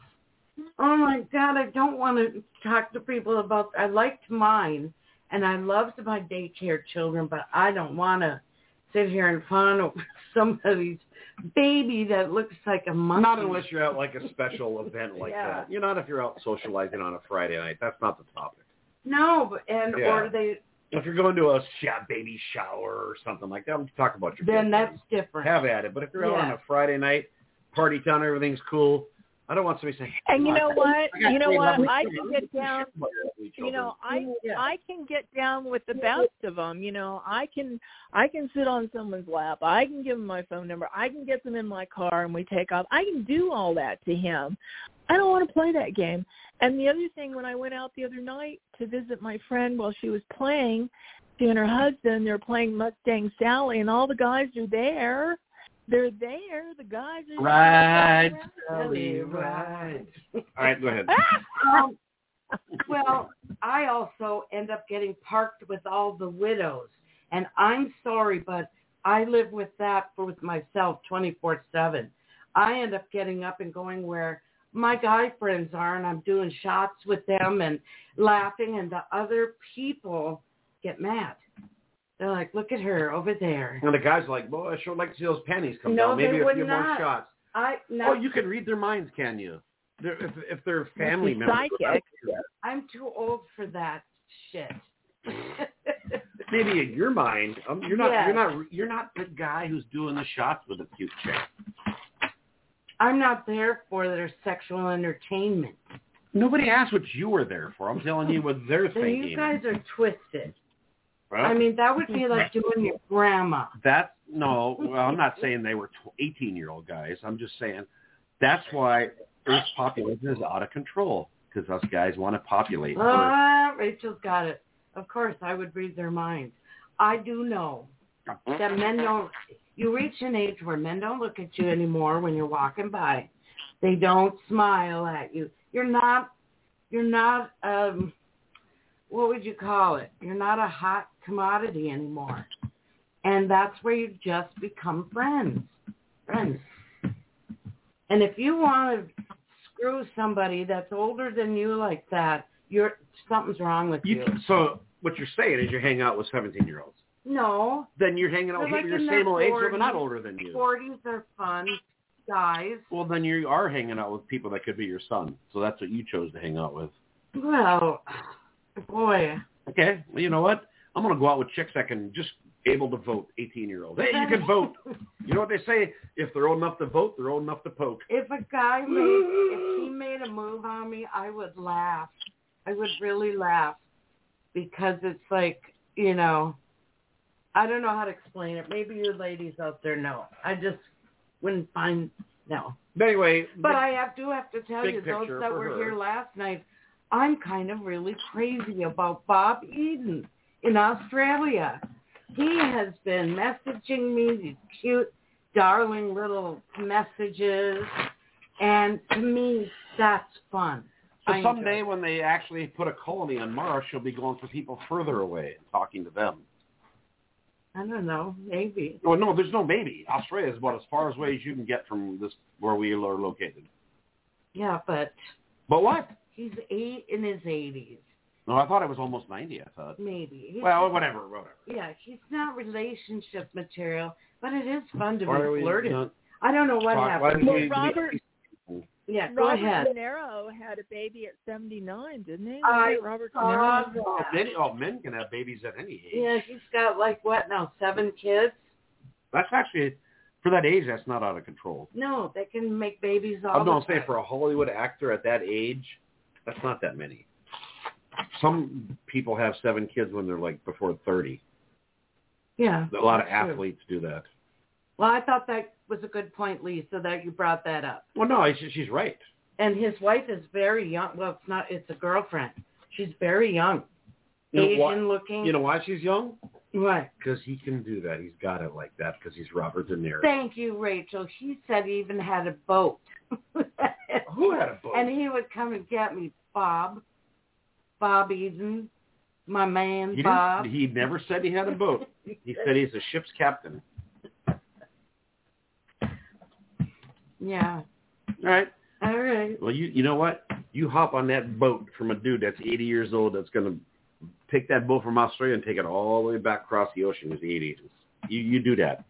Speaker 4: Oh my God, I don't want to talk to people about. I liked mine, and I loved my daycare children, but I don't want to sit here and fawn somebody's baby that looks like a monkey.
Speaker 2: Not unless you're at like a special event like
Speaker 4: Yeah.
Speaker 2: that. You're not if you're out socializing on a Friday night. That's not the topic.
Speaker 4: No, but and
Speaker 2: Yeah.
Speaker 4: or they.
Speaker 2: If you're going to a sh- baby shower or something like that, talk about your
Speaker 4: Then
Speaker 2: kids.
Speaker 4: that's different.
Speaker 2: Have at it. But if you're out on
Speaker 4: Yeah.
Speaker 2: a Friday night, party town, everything's cool. I don't want somebody saying,
Speaker 7: And you
Speaker 2: "Come
Speaker 7: know
Speaker 2: on,
Speaker 7: what?
Speaker 2: I got
Speaker 7: You know
Speaker 2: three
Speaker 7: what?
Speaker 2: lovely
Speaker 7: I
Speaker 2: children.
Speaker 7: can get down. You know, I
Speaker 4: Yeah.
Speaker 7: I can get down with the best of them. You know, I can I can sit on someone's lap. I can give them my phone number. I can get them in my car and we take off. I can do all that to him. I don't want to play that game. And the other thing, when I went out the other night to visit my friend while she was playing, she and her husband, they're playing Mustang Sally, and all the guys are there. They're there. The guys are
Speaker 2: Right,
Speaker 7: there.
Speaker 2: Sally, right. All right, go ahead.
Speaker 4: Um, well, I also end up getting parked with all the widows. And I'm sorry, but I live with that for with myself twenty-four seven. I end up getting up and going where my guy friends are, and I'm doing shots with them and laughing, and the other people get mad. They're like, look at her over there.
Speaker 2: And the guy's like, boy, I sure like to see those panties come
Speaker 4: No,
Speaker 2: down. Maybe
Speaker 4: they
Speaker 2: a
Speaker 4: would
Speaker 2: few more
Speaker 4: not.
Speaker 2: shots.
Speaker 4: I
Speaker 2: Oh,
Speaker 4: no,
Speaker 2: you can read their minds, can you? They're, if, if they're family members.
Speaker 7: Psychic.
Speaker 4: I'm too old for that shit.
Speaker 2: Maybe in your mind, um, you're not.
Speaker 4: Yes.
Speaker 2: You're not. You're not the guy who's doing the shots with a cute chick.
Speaker 4: I'm not there for their sexual entertainment.
Speaker 2: Nobody asked what you were there for. I'm telling you what they're
Speaker 4: So
Speaker 2: thinking.
Speaker 4: you guys are twisted.
Speaker 2: Well,
Speaker 4: I mean, that would be like doing your grandma.
Speaker 2: That no. Well, I'm not saying they were eighteen-year-old guys. I'm just saying that's why Earth's population is out of control because us guys want to populate Earth.
Speaker 4: Ah, Rachel's got it. Of course, I would read their minds. I do know that men don't. You reach an age where men don't look at you anymore when you're walking by. They don't smile at you. You're not. You're not. Um, what would you call it? You're not a hot commodity anymore. And that's where you just become friends. Friends. And if you want to screw somebody that's older than you like that, you're something's wrong with you.
Speaker 2: You, so what you're saying is you're hanging out with seventeen-year-olds.
Speaker 4: No.
Speaker 2: Then you're hanging out
Speaker 4: They're
Speaker 2: with
Speaker 4: like
Speaker 2: people your
Speaker 4: in
Speaker 2: same
Speaker 4: their
Speaker 2: old age, so they're
Speaker 4: forties.
Speaker 2: not older than you.
Speaker 4: forties are fun guys.
Speaker 2: Well, then you are hanging out with people that could be your son. So that's what you chose to hang out with.
Speaker 4: Well, boy.
Speaker 2: Okay. Well, you know what? I'm going to go out with chicks that can just able to vote, eighteen-year-olds. Hey, you can vote. You know what they say? If they're old enough to vote, they're old enough to poke.
Speaker 4: If a guy made, if he made a move on me, I would laugh. I would really laugh because it's like, you know, I don't know how to explain it. Maybe you ladies out there know. I just wouldn't find, no.
Speaker 2: But anyway.
Speaker 4: But
Speaker 2: big,
Speaker 4: I have, do have to tell you, those that were
Speaker 2: her.
Speaker 4: here last night, I'm kind of really crazy about Bob Eden in Australia. He has been messaging me these cute, darling little messages, and to me, that's fun.
Speaker 2: So
Speaker 4: I
Speaker 2: someday when they actually put a colony on Mars, she'll be going for people further away and talking to them.
Speaker 4: I don't know, maybe.
Speaker 2: Oh, no, there's no maybe. Australia is about as far away as you can get from this where we are located.
Speaker 4: Yeah, but...
Speaker 2: But what?
Speaker 4: He's eight in his eighties.
Speaker 2: No, I thought it was almost ninety, I thought.
Speaker 4: Maybe. He's
Speaker 2: well, whatever, whatever.
Speaker 4: Yeah, he's not relationship material, but it is fun to
Speaker 2: Why
Speaker 4: be flirted.
Speaker 2: Not...
Speaker 4: I don't know what
Speaker 2: Talk,
Speaker 4: happened.
Speaker 7: Well, Robert...
Speaker 4: Yeah, go
Speaker 7: Robert
Speaker 4: ahead.
Speaker 7: De Niro had a baby at seventy-nine, didn't he?
Speaker 4: I
Speaker 7: Robert De
Speaker 4: saw
Speaker 7: Niro.
Speaker 4: that.
Speaker 2: Oh, men, oh, men can have babies at any age.
Speaker 4: Yeah, he's got like what now, seven kids?
Speaker 2: That's actually, for that age, that's not out of control.
Speaker 4: No, they can make babies all
Speaker 2: I'm
Speaker 4: the
Speaker 2: going to
Speaker 4: time.
Speaker 2: say for a Hollywood actor at that age, that's not that many. Some people have seven kids when they're like before thirty.
Speaker 4: Yeah.
Speaker 2: A lot of
Speaker 4: that's true.
Speaker 2: athletes do that.
Speaker 4: Well, I thought that was a good point, Lisa, that you brought that up.
Speaker 2: Well, no, she's right.
Speaker 4: And his wife is very young. Well, it's not. It's a girlfriend. She's very young,
Speaker 2: You know
Speaker 4: Asian
Speaker 2: why,
Speaker 4: looking.
Speaker 2: you know why she's young?
Speaker 4: Right.
Speaker 2: Because he can do that. He's got it like that because he's Robert De Niro.
Speaker 4: Thank you, Rachel. He said he even had a boat.
Speaker 2: Who had a boat?
Speaker 4: And he would come and get me, Bob. Bob Eden, my man,
Speaker 2: he
Speaker 4: Bob.
Speaker 2: He never said he had a boat. He said he's a ship's captain.
Speaker 4: Yeah.
Speaker 2: All right.
Speaker 4: All right.
Speaker 2: Well, you you know what? You hop on that boat from a dude that's eighty years old that's going to take that boat from Australia and take it all the way back across the ocean. He's eighty. You you do that.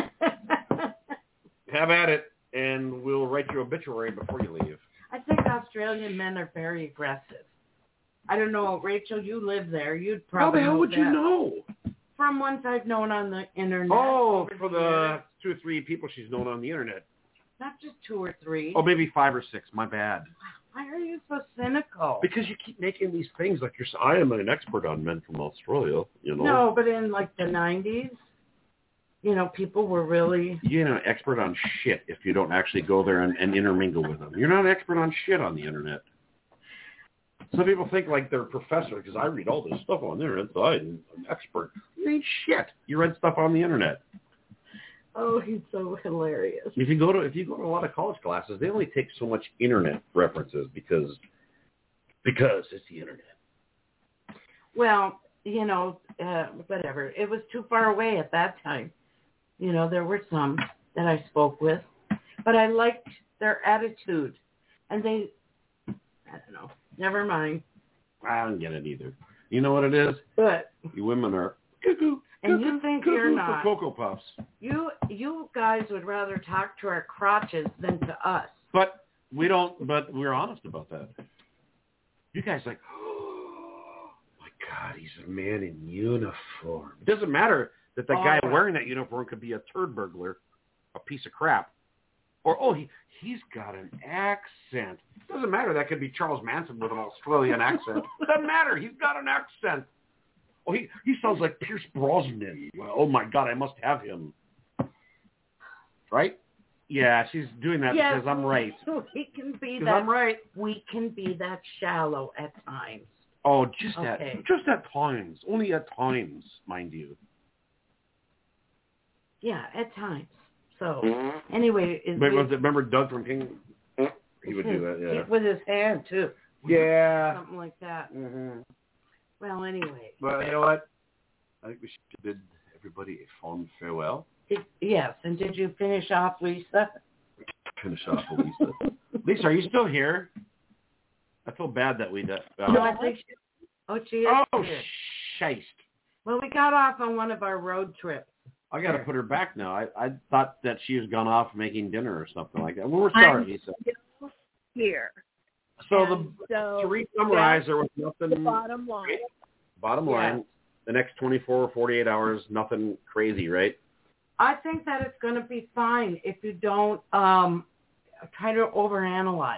Speaker 2: Have at it, and we'll write your obituary before you leave.
Speaker 4: I think Australian men are very aggressive. I don't know, Rachel, you live there. You'd probably
Speaker 2: How the hell
Speaker 4: know
Speaker 2: would
Speaker 4: that.
Speaker 2: you know?
Speaker 4: From ones I've known on the internet.
Speaker 2: Oh, for
Speaker 4: the
Speaker 2: the
Speaker 4: years.
Speaker 2: two or three people she's known on the internet.
Speaker 4: Not just two or three.
Speaker 2: Oh, maybe five or six. My bad.
Speaker 4: Why are you so cynical?
Speaker 2: Because you keep making these things like you're. I am an expert on men from Australia. You know.
Speaker 4: No, but in like the nineties, you know, people were really.
Speaker 2: You're not an expert on shit if you don't actually go there and, and intermingle with them. You're not an expert on shit on the internet. Some people think like they're a professor because I read all this stuff on the internet, so I'm an expert. You ain't shit. You read stuff on the internet.
Speaker 4: Oh, he's so hilarious.
Speaker 2: If you go to if you go to a lot of college classes, they only take so much internet references because because it's the internet.
Speaker 4: Well, you know, uh, whatever. It was too far away at that time. You know, there were some that I spoke with, but I liked their attitude, and they, I don't know. Never mind.
Speaker 2: I don't get it either. You know what it is?
Speaker 4: But
Speaker 2: you women are cuckoo.
Speaker 4: And you think
Speaker 2: cuckoo
Speaker 4: you're not.
Speaker 2: For Cocoa Puffs.
Speaker 4: You you guys would rather talk to our crotches than to us.
Speaker 2: But we don't. But we're honest about that. You guys are like, oh my God, he's a man in uniform. It doesn't matter that the
Speaker 4: All
Speaker 2: guy
Speaker 4: right.
Speaker 2: wearing that uniform could be a turd burglar, a piece of crap, or oh he he's got an accent. It doesn't matter. That could be Charles Manson with an Australian accent. It doesn't matter. He's got an accent. Oh, he, he sounds like Pierce Brosnan. Oh, my God, I must have him. Right? Yeah, she's doing that
Speaker 4: yes,
Speaker 2: because I'm right.
Speaker 4: We can be
Speaker 2: Because
Speaker 4: that.
Speaker 2: I'm right.
Speaker 4: We can be that shallow at times.
Speaker 2: Oh, just
Speaker 4: Okay.
Speaker 2: at just at times. Only at times, mind you.
Speaker 4: Yeah, at times. So, anyway. Is
Speaker 2: But
Speaker 4: we,
Speaker 2: was it, remember Doug from King? He would do that, yeah.
Speaker 4: With his hand, too.
Speaker 2: Yeah.
Speaker 4: Something like that.
Speaker 2: Mm-hmm.
Speaker 4: Well, anyway.
Speaker 2: Well, you know what? I think we should bid everybody a fond farewell.
Speaker 4: Did, yes, and did you finish off, Lisa?
Speaker 2: Finish off with Lisa. Lisa, are you still here? I feel bad that we... Uh,
Speaker 4: No, I think she, oh, she is
Speaker 2: oh,
Speaker 4: here.
Speaker 2: shite.
Speaker 4: Well, we got off on one of our road trips.
Speaker 2: I got to put her back now. I, I thought that she was gone off making dinner or something like that. Well, we're sorry,
Speaker 7: I'm
Speaker 2: Lisa.
Speaker 7: still here.
Speaker 2: So
Speaker 7: And
Speaker 2: the
Speaker 7: so
Speaker 2: to re-summarize, there was
Speaker 7: the
Speaker 2: nothing.
Speaker 7: bottom line.
Speaker 2: Bottom line, the next twenty-four or forty-eight hours, nothing crazy, right?
Speaker 4: I think that it's going to be fine if you don't um, try to overanalyze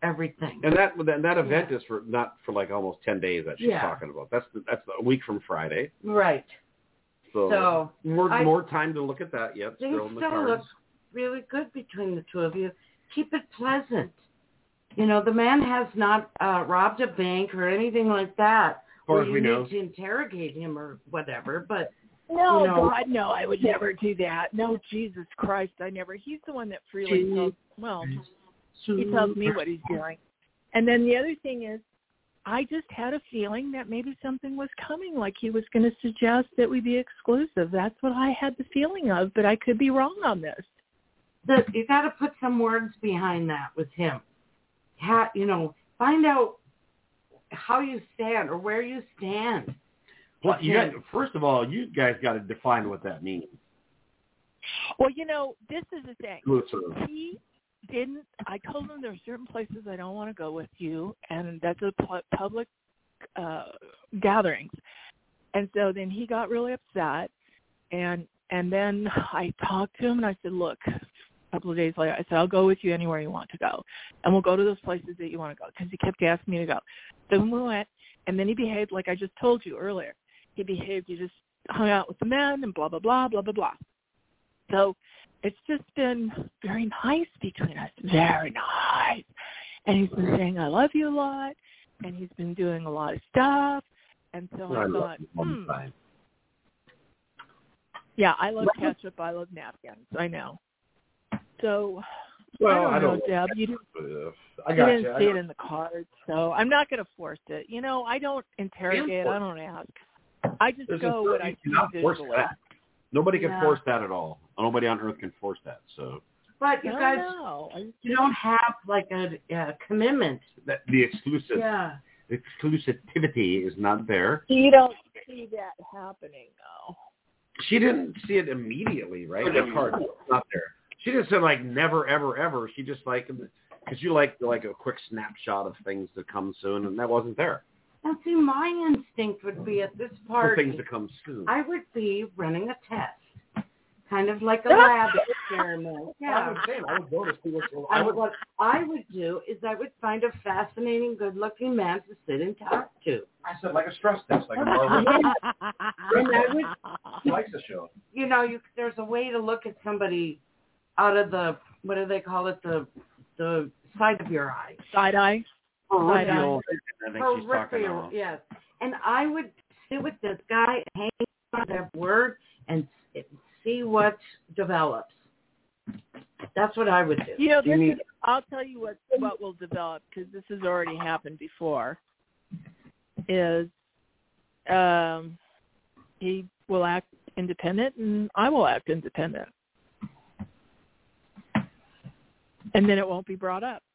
Speaker 4: everything.
Speaker 2: And that that, that event
Speaker 4: Yeah.
Speaker 2: is for not for like almost ten days that she's
Speaker 4: Yeah.
Speaker 2: talking about. That's the, that's a week from Friday.
Speaker 4: Right.
Speaker 2: So,
Speaker 4: So,
Speaker 2: more
Speaker 4: I-
Speaker 2: more time to look at that yet.
Speaker 4: Things
Speaker 2: Still in the
Speaker 4: still
Speaker 2: cards.
Speaker 4: look really good between the two of you. Keep it pleasant. You know, the man has not uh, robbed a bank or anything like that.
Speaker 2: far
Speaker 4: Or
Speaker 2: as
Speaker 4: you
Speaker 2: we
Speaker 4: need
Speaker 2: know.
Speaker 4: to interrogate him or whatever. But
Speaker 7: No,
Speaker 4: you know,
Speaker 7: God, no, I would never do that. No, Jesus Christ, I never. He's the one that freely tells, well, he tells me what he's doing. And then the other thing is, I just had a feeling that maybe something was coming, like he was going to suggest that we be exclusive. That's what I had the feeling of, but I could be wrong on this.
Speaker 4: the, you got to put some words behind that with him. Ha, you know, find out how you stand or where you stand.
Speaker 2: Well, you got,
Speaker 4: Okay.
Speaker 2: first of all, you guys got to define what that means.
Speaker 7: Well, you know, this is the thing.
Speaker 2: Exclusive.
Speaker 7: He didn't, I told him there are certain places I don't want to go with you, and that's a pu- public uh, gatherings. And so then he got really upset, and and then I talked to him, and I said, look, a couple of days later, I said, I'll go with you anywhere you want to go, and we'll go to those places that you want to go, because he kept asking me to go. So we went, and then he behaved like I just told you earlier. He behaved, he just hung out with the men and blah, blah, blah, blah, blah, blah. So it's just been very nice between us, very nice. And he's been saying, I love you a lot, and he's been doing a lot of stuff. And so I,
Speaker 2: I
Speaker 7: thought,
Speaker 2: love you all the
Speaker 7: hmm.
Speaker 2: time.
Speaker 7: Yeah, I love ketchup, I love napkins, I know. So,
Speaker 2: Well,
Speaker 7: I
Speaker 2: I
Speaker 7: don't
Speaker 2: don't.
Speaker 7: know, Deb. You didn't,
Speaker 2: Uh, I
Speaker 7: you
Speaker 2: got
Speaker 7: didn't
Speaker 2: you. I
Speaker 7: see
Speaker 2: got
Speaker 7: it in the cards, so I'm not going to force it. You know, I don't interrogate, I don't ask. I just
Speaker 2: There's
Speaker 7: go
Speaker 2: a,
Speaker 7: what I
Speaker 2: you
Speaker 7: see
Speaker 2: cannot force
Speaker 7: visually.
Speaker 2: that. Nobody can
Speaker 4: Yeah.
Speaker 2: force that at all. Nobody on earth can force that. So
Speaker 4: But you
Speaker 7: I
Speaker 4: guys,
Speaker 7: don't know. I just-
Speaker 4: you don't have like a, a commitment.
Speaker 2: that, the exclusive
Speaker 4: Yeah.
Speaker 2: exclusivity is not there.
Speaker 7: You don't see that happening, though.
Speaker 2: She didn't see it immediately, right? The card was not there. She didn't say like never, ever, ever. She just like because you like like a quick snapshot of things to come soon, and that wasn't there.
Speaker 4: Now, see, my instinct would be at this
Speaker 2: For things
Speaker 4: party,
Speaker 2: to come soon.
Speaker 4: I would be running a test, kind of like a lab experiment.
Speaker 2: I
Speaker 4: Yeah.
Speaker 2: was saying I would go to see what
Speaker 4: I
Speaker 2: I
Speaker 4: would,
Speaker 2: would.
Speaker 4: what I would do is I would find a fascinating, good-looking man to sit and talk to.
Speaker 2: I said like a stress test, like a Marvel
Speaker 4: And I would,
Speaker 2: likes the show.
Speaker 4: you know, you, there's a way to look at somebody out of the, what do they call it, the the side of your eye.
Speaker 7: Side eye. Side
Speaker 2: The
Speaker 7: eye.
Speaker 2: old- I think she's talking
Speaker 4: Peripheral,
Speaker 2: about.
Speaker 4: yes. And I would sit with this guy, hang on that word, and s- see what develops. That's what I would do.
Speaker 7: You know, this
Speaker 2: You mean-
Speaker 7: is, I'll tell you what, what will develop, because this has already happened before, is um, he will act independent and I will act independent. And then it won't be brought up.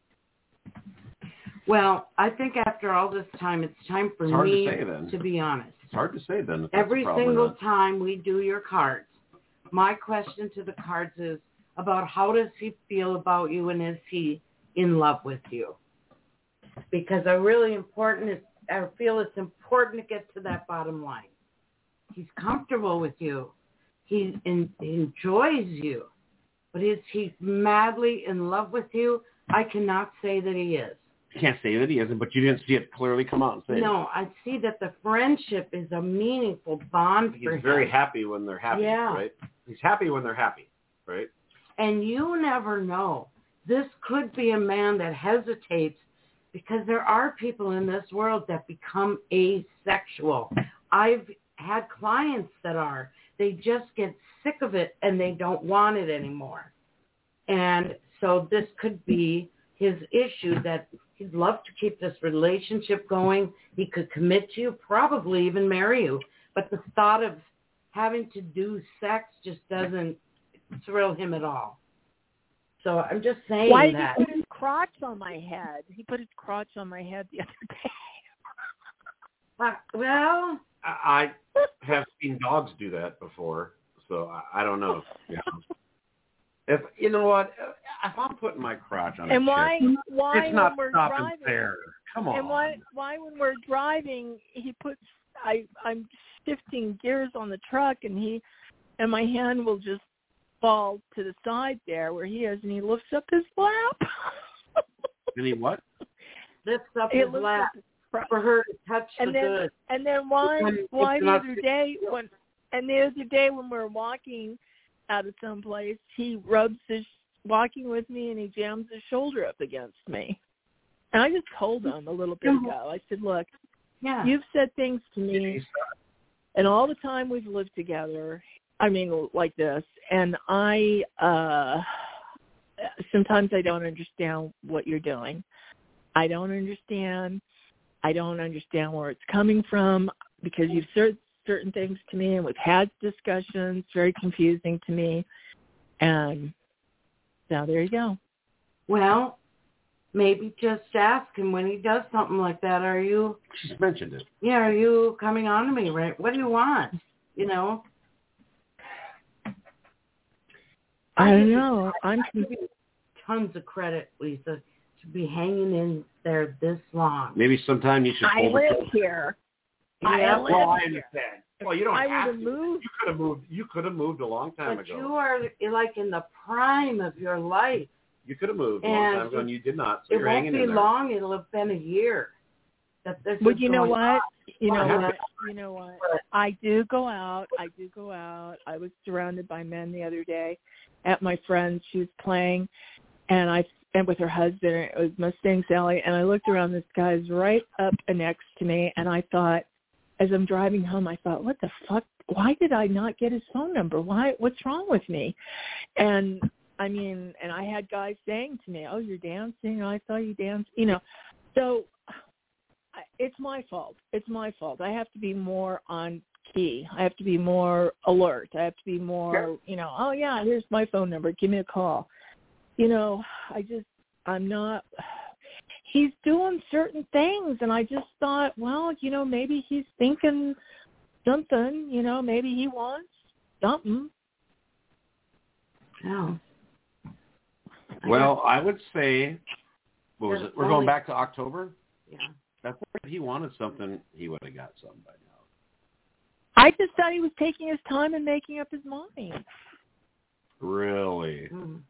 Speaker 4: Well, I think after all this time, it's time for
Speaker 2: It's hard to
Speaker 4: me
Speaker 2: say then.
Speaker 4: to be honest.
Speaker 2: It's hard to say then. If that's
Speaker 4: Every
Speaker 2: a problem or
Speaker 4: single
Speaker 2: not.
Speaker 4: time we do your cards, my question to the cards is about how does he feel about you and is he in love with you? Because I really important, I feel it's important to get to that bottom line. He's comfortable with you. He in, enjoys you. But is he madly in love with you? I cannot say that he is.
Speaker 2: You can't say that he isn't, but you didn't see it clearly come out and say it.
Speaker 4: No, I see that the friendship is a meaningful bond
Speaker 2: He's
Speaker 4: for him.
Speaker 2: very happy when they're happy,
Speaker 4: Yeah.
Speaker 2: right? He's happy when they're happy, right?
Speaker 4: And you never know. This could be a man that hesitates because there are people in this world that become asexual. I've had clients that are. They just get sick of it and they don't want it anymore. And so this could be his issue that he'd love to keep this relationship going. He could commit to you, probably even marry you. But the thought of having to do sex just doesn't thrill him at all. So I'm just saying
Speaker 7: Why did
Speaker 4: that.
Speaker 7: he put his crotch on my head? He put his crotch on my head the other day.
Speaker 4: Uh, well,
Speaker 2: I I have seen dogs do that before, so I, I don't know. Yeah. If you know what, if I'm putting my crotch on
Speaker 7: And
Speaker 2: a
Speaker 7: why,
Speaker 2: chick,
Speaker 7: why
Speaker 2: it's not
Speaker 7: when we're
Speaker 2: stopping
Speaker 7: driving?
Speaker 2: there. Come on.
Speaker 7: And why, why when we're driving, he puts, I, I'm shifting gears on the truck, and he, and my hand will just fall to the side there where he is, and he lifts up his lap.
Speaker 2: Any what?
Speaker 4: Lifts up
Speaker 7: It
Speaker 4: his
Speaker 7: looks
Speaker 4: lap
Speaker 7: like
Speaker 4: for her to touch
Speaker 7: and
Speaker 4: the
Speaker 7: then
Speaker 4: good.
Speaker 7: and then why
Speaker 4: When
Speaker 7: why
Speaker 4: it's
Speaker 7: the
Speaker 4: not-
Speaker 7: other day when and the other day when we were walking out of someplace, he rubs his walking with me and he jams his shoulder up against me. And I just told him a little bit ago. I said, look,
Speaker 4: Yeah.
Speaker 7: you've said things to me, and all the time we've lived together, I mean, like this, and I, uh, sometimes I don't understand what you're doing. I don't understand. I don't understand where it's coming from because you've said certain things to me, and we've had discussions, very confusing to me. And so there you go.
Speaker 4: Well, maybe just ask him when he does something like that. Are you?
Speaker 2: She's mentioned it.
Speaker 4: Yeah. Are you coming on to me? Right? What do you want? You know.
Speaker 7: I don't know. I'm confused.
Speaker 4: Tons of credit, Lisa, to be hanging in there this long.
Speaker 2: Maybe sometime you should.
Speaker 7: I
Speaker 2: hold
Speaker 7: live
Speaker 2: it.
Speaker 7: here.
Speaker 4: Yeah,
Speaker 7: I live
Speaker 2: Well, I
Speaker 7: here.
Speaker 2: understand. Well, you don't
Speaker 7: I
Speaker 2: have
Speaker 7: would
Speaker 2: to.
Speaker 7: have moved.
Speaker 2: You could have moved. You could have moved a long time
Speaker 4: But
Speaker 2: ago.
Speaker 4: you are like in the prime of your life.
Speaker 2: You could have moved a long
Speaker 4: And
Speaker 2: time ago, and you did not. So
Speaker 4: It
Speaker 2: you're
Speaker 4: won't
Speaker 2: hanging
Speaker 4: be
Speaker 2: in there.
Speaker 4: long. It'll have been a year. That this
Speaker 7: But
Speaker 4: is
Speaker 7: you know
Speaker 4: going
Speaker 7: what?
Speaker 4: on.
Speaker 7: You know
Speaker 2: Yeah.
Speaker 7: what? You know what? I do go out. I do go out. I was surrounded by men the other day at my friend's. She was playing, and I and with her husband. It was Mustang Sally, and I looked around. This guy's right up next to me, and I thought, as I'm driving home, I thought, what the fuck? Why did I not get his phone number? Why? What's wrong with me? And I mean, and I had guys saying to me, oh, you're dancing. I saw you dance. You know, so it's my fault. It's my fault. I have to be more on key. I have to be more alert. I have to be more,
Speaker 2: Sure.
Speaker 7: you know, oh, yeah, here's my phone number. Give me a call. You know, I just, I'm not, he's doing certain things. And I just thought, well, you know, maybe he's thinking something, you know, maybe he wants something.
Speaker 4: No.
Speaker 2: Well, I would say, what was
Speaker 4: There's
Speaker 2: it? We're
Speaker 4: only-
Speaker 2: going back to October.
Speaker 4: Yeah.
Speaker 2: That's if he wanted something, he would have got something by now.
Speaker 7: I just thought he was taking his time and making up his mind.
Speaker 2: Really?
Speaker 4: Mm.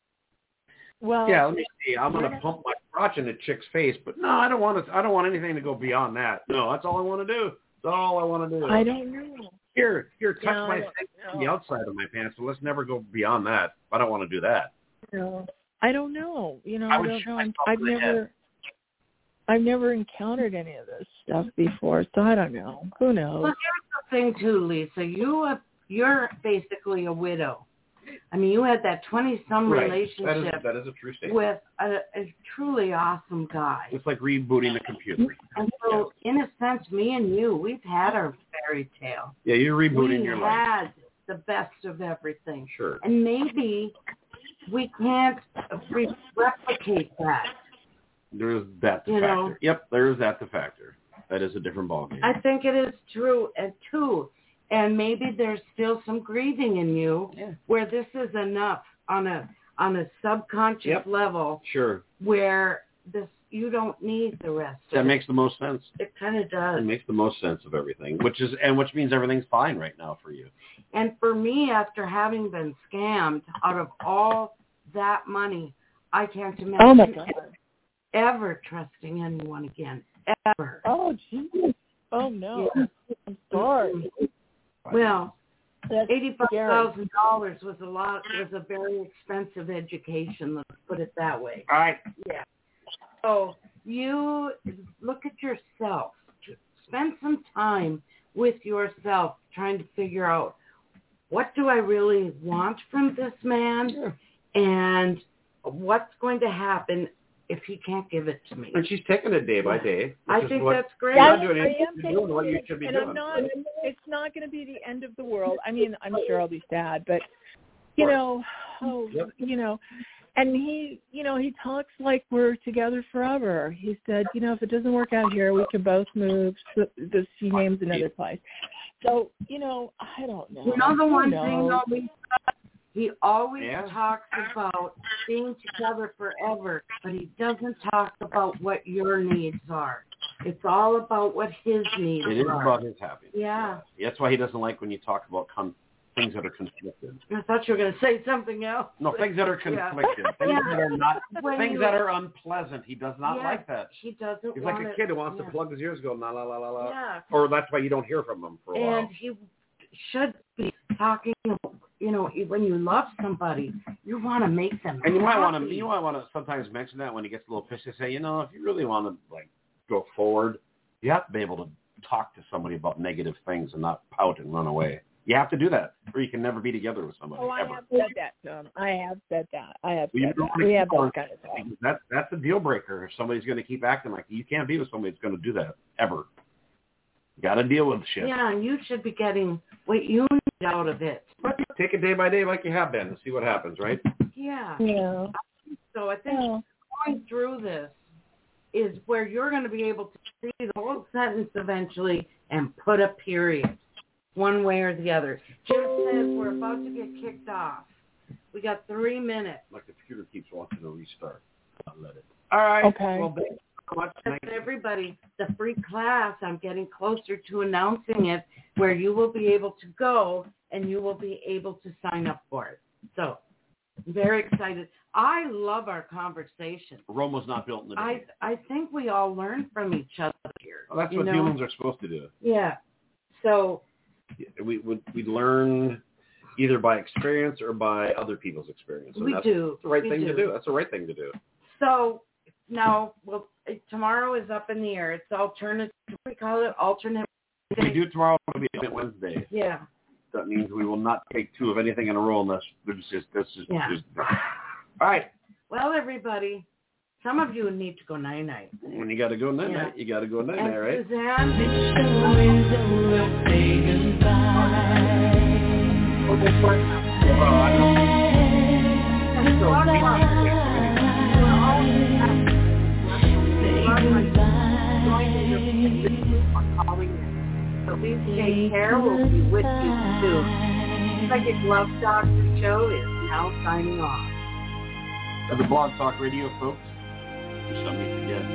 Speaker 7: Well,
Speaker 2: Yeah. Let me see. I'm
Speaker 7: yeah.
Speaker 2: gonna pump my crotch in a chick's face, but no, I don't want to. I don't want anything to go beyond that. No, that's all I want to do. That's all I want to do.
Speaker 7: I don't know.
Speaker 2: Here, here, touch
Speaker 7: No,
Speaker 2: my
Speaker 7: I don't
Speaker 2: face
Speaker 7: know.
Speaker 2: on the outside of my pants. So let's never go beyond that. I don't want to do that.
Speaker 7: No, I don't know. You know,
Speaker 2: I
Speaker 7: I,
Speaker 2: would
Speaker 7: don't
Speaker 2: shoot
Speaker 7: know.
Speaker 2: myself
Speaker 7: I've
Speaker 2: in the
Speaker 7: never,
Speaker 2: head.
Speaker 7: I've never encountered any of this stuff before, so I don't know. Who knows?
Speaker 4: Well, here's the thing, too, Lisa. You have, you're basically a widow. I mean, you had that twenty-some
Speaker 2: Right.
Speaker 4: relationship
Speaker 2: That is, that is a true statement.
Speaker 4: with a, a truly awesome guy.
Speaker 2: It's like rebooting the computer.
Speaker 4: And so, in a sense, me and you, we've had our fairy tale.
Speaker 2: Yeah, you're rebooting
Speaker 4: we
Speaker 2: your life.
Speaker 4: had the best of everything.
Speaker 2: Sure.
Speaker 4: And maybe we can't re- replicate that.
Speaker 2: There is that the
Speaker 4: You
Speaker 2: factor.
Speaker 4: know.
Speaker 2: Yep, there is that the factor. That is a different ballgame.
Speaker 4: I think it is true, and too. And maybe there's still some grieving in you
Speaker 2: Yeah.
Speaker 4: where this is enough on a on a subconscious
Speaker 2: Yep.
Speaker 4: level
Speaker 2: Sure.
Speaker 4: where this you don't need the rest
Speaker 2: That
Speaker 4: of
Speaker 2: makes the most sense.
Speaker 4: it. It kind of does.
Speaker 2: It makes the most sense of everything, which is and which means everything's fine right now for you.
Speaker 4: And for me, after having been scammed out of all that money, I can't imagine
Speaker 7: Oh my God.
Speaker 4: ever trusting anyone again. Ever.
Speaker 7: Oh, jeez. Oh no.
Speaker 4: Yeah.
Speaker 7: I'm sorry.
Speaker 4: Well,
Speaker 7: That's
Speaker 4: eighty-five
Speaker 7: scary.
Speaker 4: thousand dollars was a lot. Was a very expensive education. Let's put it that way.
Speaker 2: All right.
Speaker 4: Yeah. So you look at yourself. Spend some time with yourself, trying to figure out what do I really want from this man,
Speaker 2: Yeah.
Speaker 4: and what's going to happen if he can't give it to me.
Speaker 2: And she's taking it day by day. which
Speaker 4: I
Speaker 2: is
Speaker 4: think
Speaker 2: what,
Speaker 4: that's great.
Speaker 2: You're
Speaker 7: Yeah,
Speaker 2: not doing
Speaker 7: I
Speaker 2: anything.
Speaker 7: am
Speaker 2: You're
Speaker 7: taking
Speaker 2: doing what you
Speaker 7: it,
Speaker 2: should be
Speaker 7: and
Speaker 2: doing.
Speaker 7: I'm not. It's not going to be the end of the world. I mean, I'm sure I'll be sad, but you know, oh,
Speaker 2: Yep.
Speaker 7: you know, and he, you know, he talks like we're together forever. He said, you know, if it doesn't work out here, we can both move. So this, he names another place. So, you know, I don't know.
Speaker 4: You know the
Speaker 7: Who
Speaker 4: one
Speaker 7: knows?
Speaker 4: thing, though, Lisa? He always
Speaker 2: Yeah.
Speaker 4: talks about being together forever, but he doesn't talk about what your needs are. It's all about what his needs
Speaker 2: It is
Speaker 4: are.
Speaker 2: about his happiness.
Speaker 4: Yeah.
Speaker 2: That's why he doesn't like when you talk about com- things that are conflicted.
Speaker 4: I thought you were going to say something else.
Speaker 2: No, things that are
Speaker 4: Yeah.
Speaker 2: conflicted. Things
Speaker 4: Yeah.
Speaker 2: that are not,
Speaker 4: When
Speaker 2: things
Speaker 4: you-
Speaker 2: that are unpleasant. He does not
Speaker 4: Yeah,
Speaker 2: like that.
Speaker 4: He doesn't
Speaker 2: He's
Speaker 4: want
Speaker 2: like a
Speaker 4: it.
Speaker 2: kid who wants
Speaker 4: yeah.
Speaker 2: to plug his ears, go la la la la la.
Speaker 4: Yeah.
Speaker 2: Or that's why you don't hear from him for a while.
Speaker 4: And he should be talking, you know, when you love somebody, you want to make them
Speaker 2: And you might want to,
Speaker 4: happy.
Speaker 2: you might want to sometimes mention that when he gets a little pissy. Say, you know, if you really want to like go forward, you have to be able to talk to somebody about negative things and not pout and run away. You have to do that, or you can never be together with somebody
Speaker 7: Oh, I
Speaker 2: ever.
Speaker 7: have said that to him. I have said that. I have
Speaker 2: Well, you
Speaker 7: said
Speaker 2: don't
Speaker 7: that.
Speaker 2: wanna
Speaker 7: We
Speaker 2: keep
Speaker 7: have
Speaker 2: on-
Speaker 7: those kind of things.
Speaker 2: That that's a deal breaker. If somebody's going to keep acting like you can't be with somebody that's going to do that ever. You got to deal with the shit.
Speaker 4: Yeah, and you should be getting what you need out of it.
Speaker 2: But take it day by day, like you have been, and see what happens. Right?
Speaker 4: Yeah.
Speaker 7: Yeah.
Speaker 4: So I think
Speaker 7: Yeah.
Speaker 4: going through this is where you're going to be able to see the whole sentence eventually and put a period, one way or the other. Jeff says we're about to get kicked off. We got three minutes.
Speaker 2: My computer keeps wanting to restart. I'll let it. All right.
Speaker 7: Okay.
Speaker 2: Well, thank you so much.
Speaker 4: That's everybody. The free class, I'm getting closer to announcing it, where you will be able to go and you will be able to sign up for it. So, very excited. I love our conversation.
Speaker 2: Rome was not built in a day.
Speaker 4: I I think we all learn from each other here.
Speaker 2: Well, that's
Speaker 4: you
Speaker 2: what
Speaker 4: know?
Speaker 2: humans are supposed to do.
Speaker 4: Yeah. So,
Speaker 2: We we, we learn either by experience or by other people's experience. And
Speaker 4: we
Speaker 2: that's
Speaker 4: do.
Speaker 2: the right
Speaker 4: we
Speaker 2: thing
Speaker 4: do.
Speaker 2: to do. That's the right thing to do.
Speaker 4: So, now, well, tomorrow is up in the air. It's alternative, we call it alternate.
Speaker 2: If we do tomorrow, it'll be on Wednesday.
Speaker 4: Yeah.
Speaker 2: That means we will not take two of anything in a row unless there's just this is
Speaker 4: Yeah.
Speaker 2: just. All right.
Speaker 4: Well, everybody, some of you need to go night-night.
Speaker 2: When you got to go night
Speaker 4: Yeah.
Speaker 2: night, you got to go night
Speaker 4: And
Speaker 2: night, right?
Speaker 4: Suzanne, so please take care. We'll be with you soon. Psychic Love Doctor Show is now signing off.
Speaker 2: The Blog Talk Radio, folks. For some reason, yeah.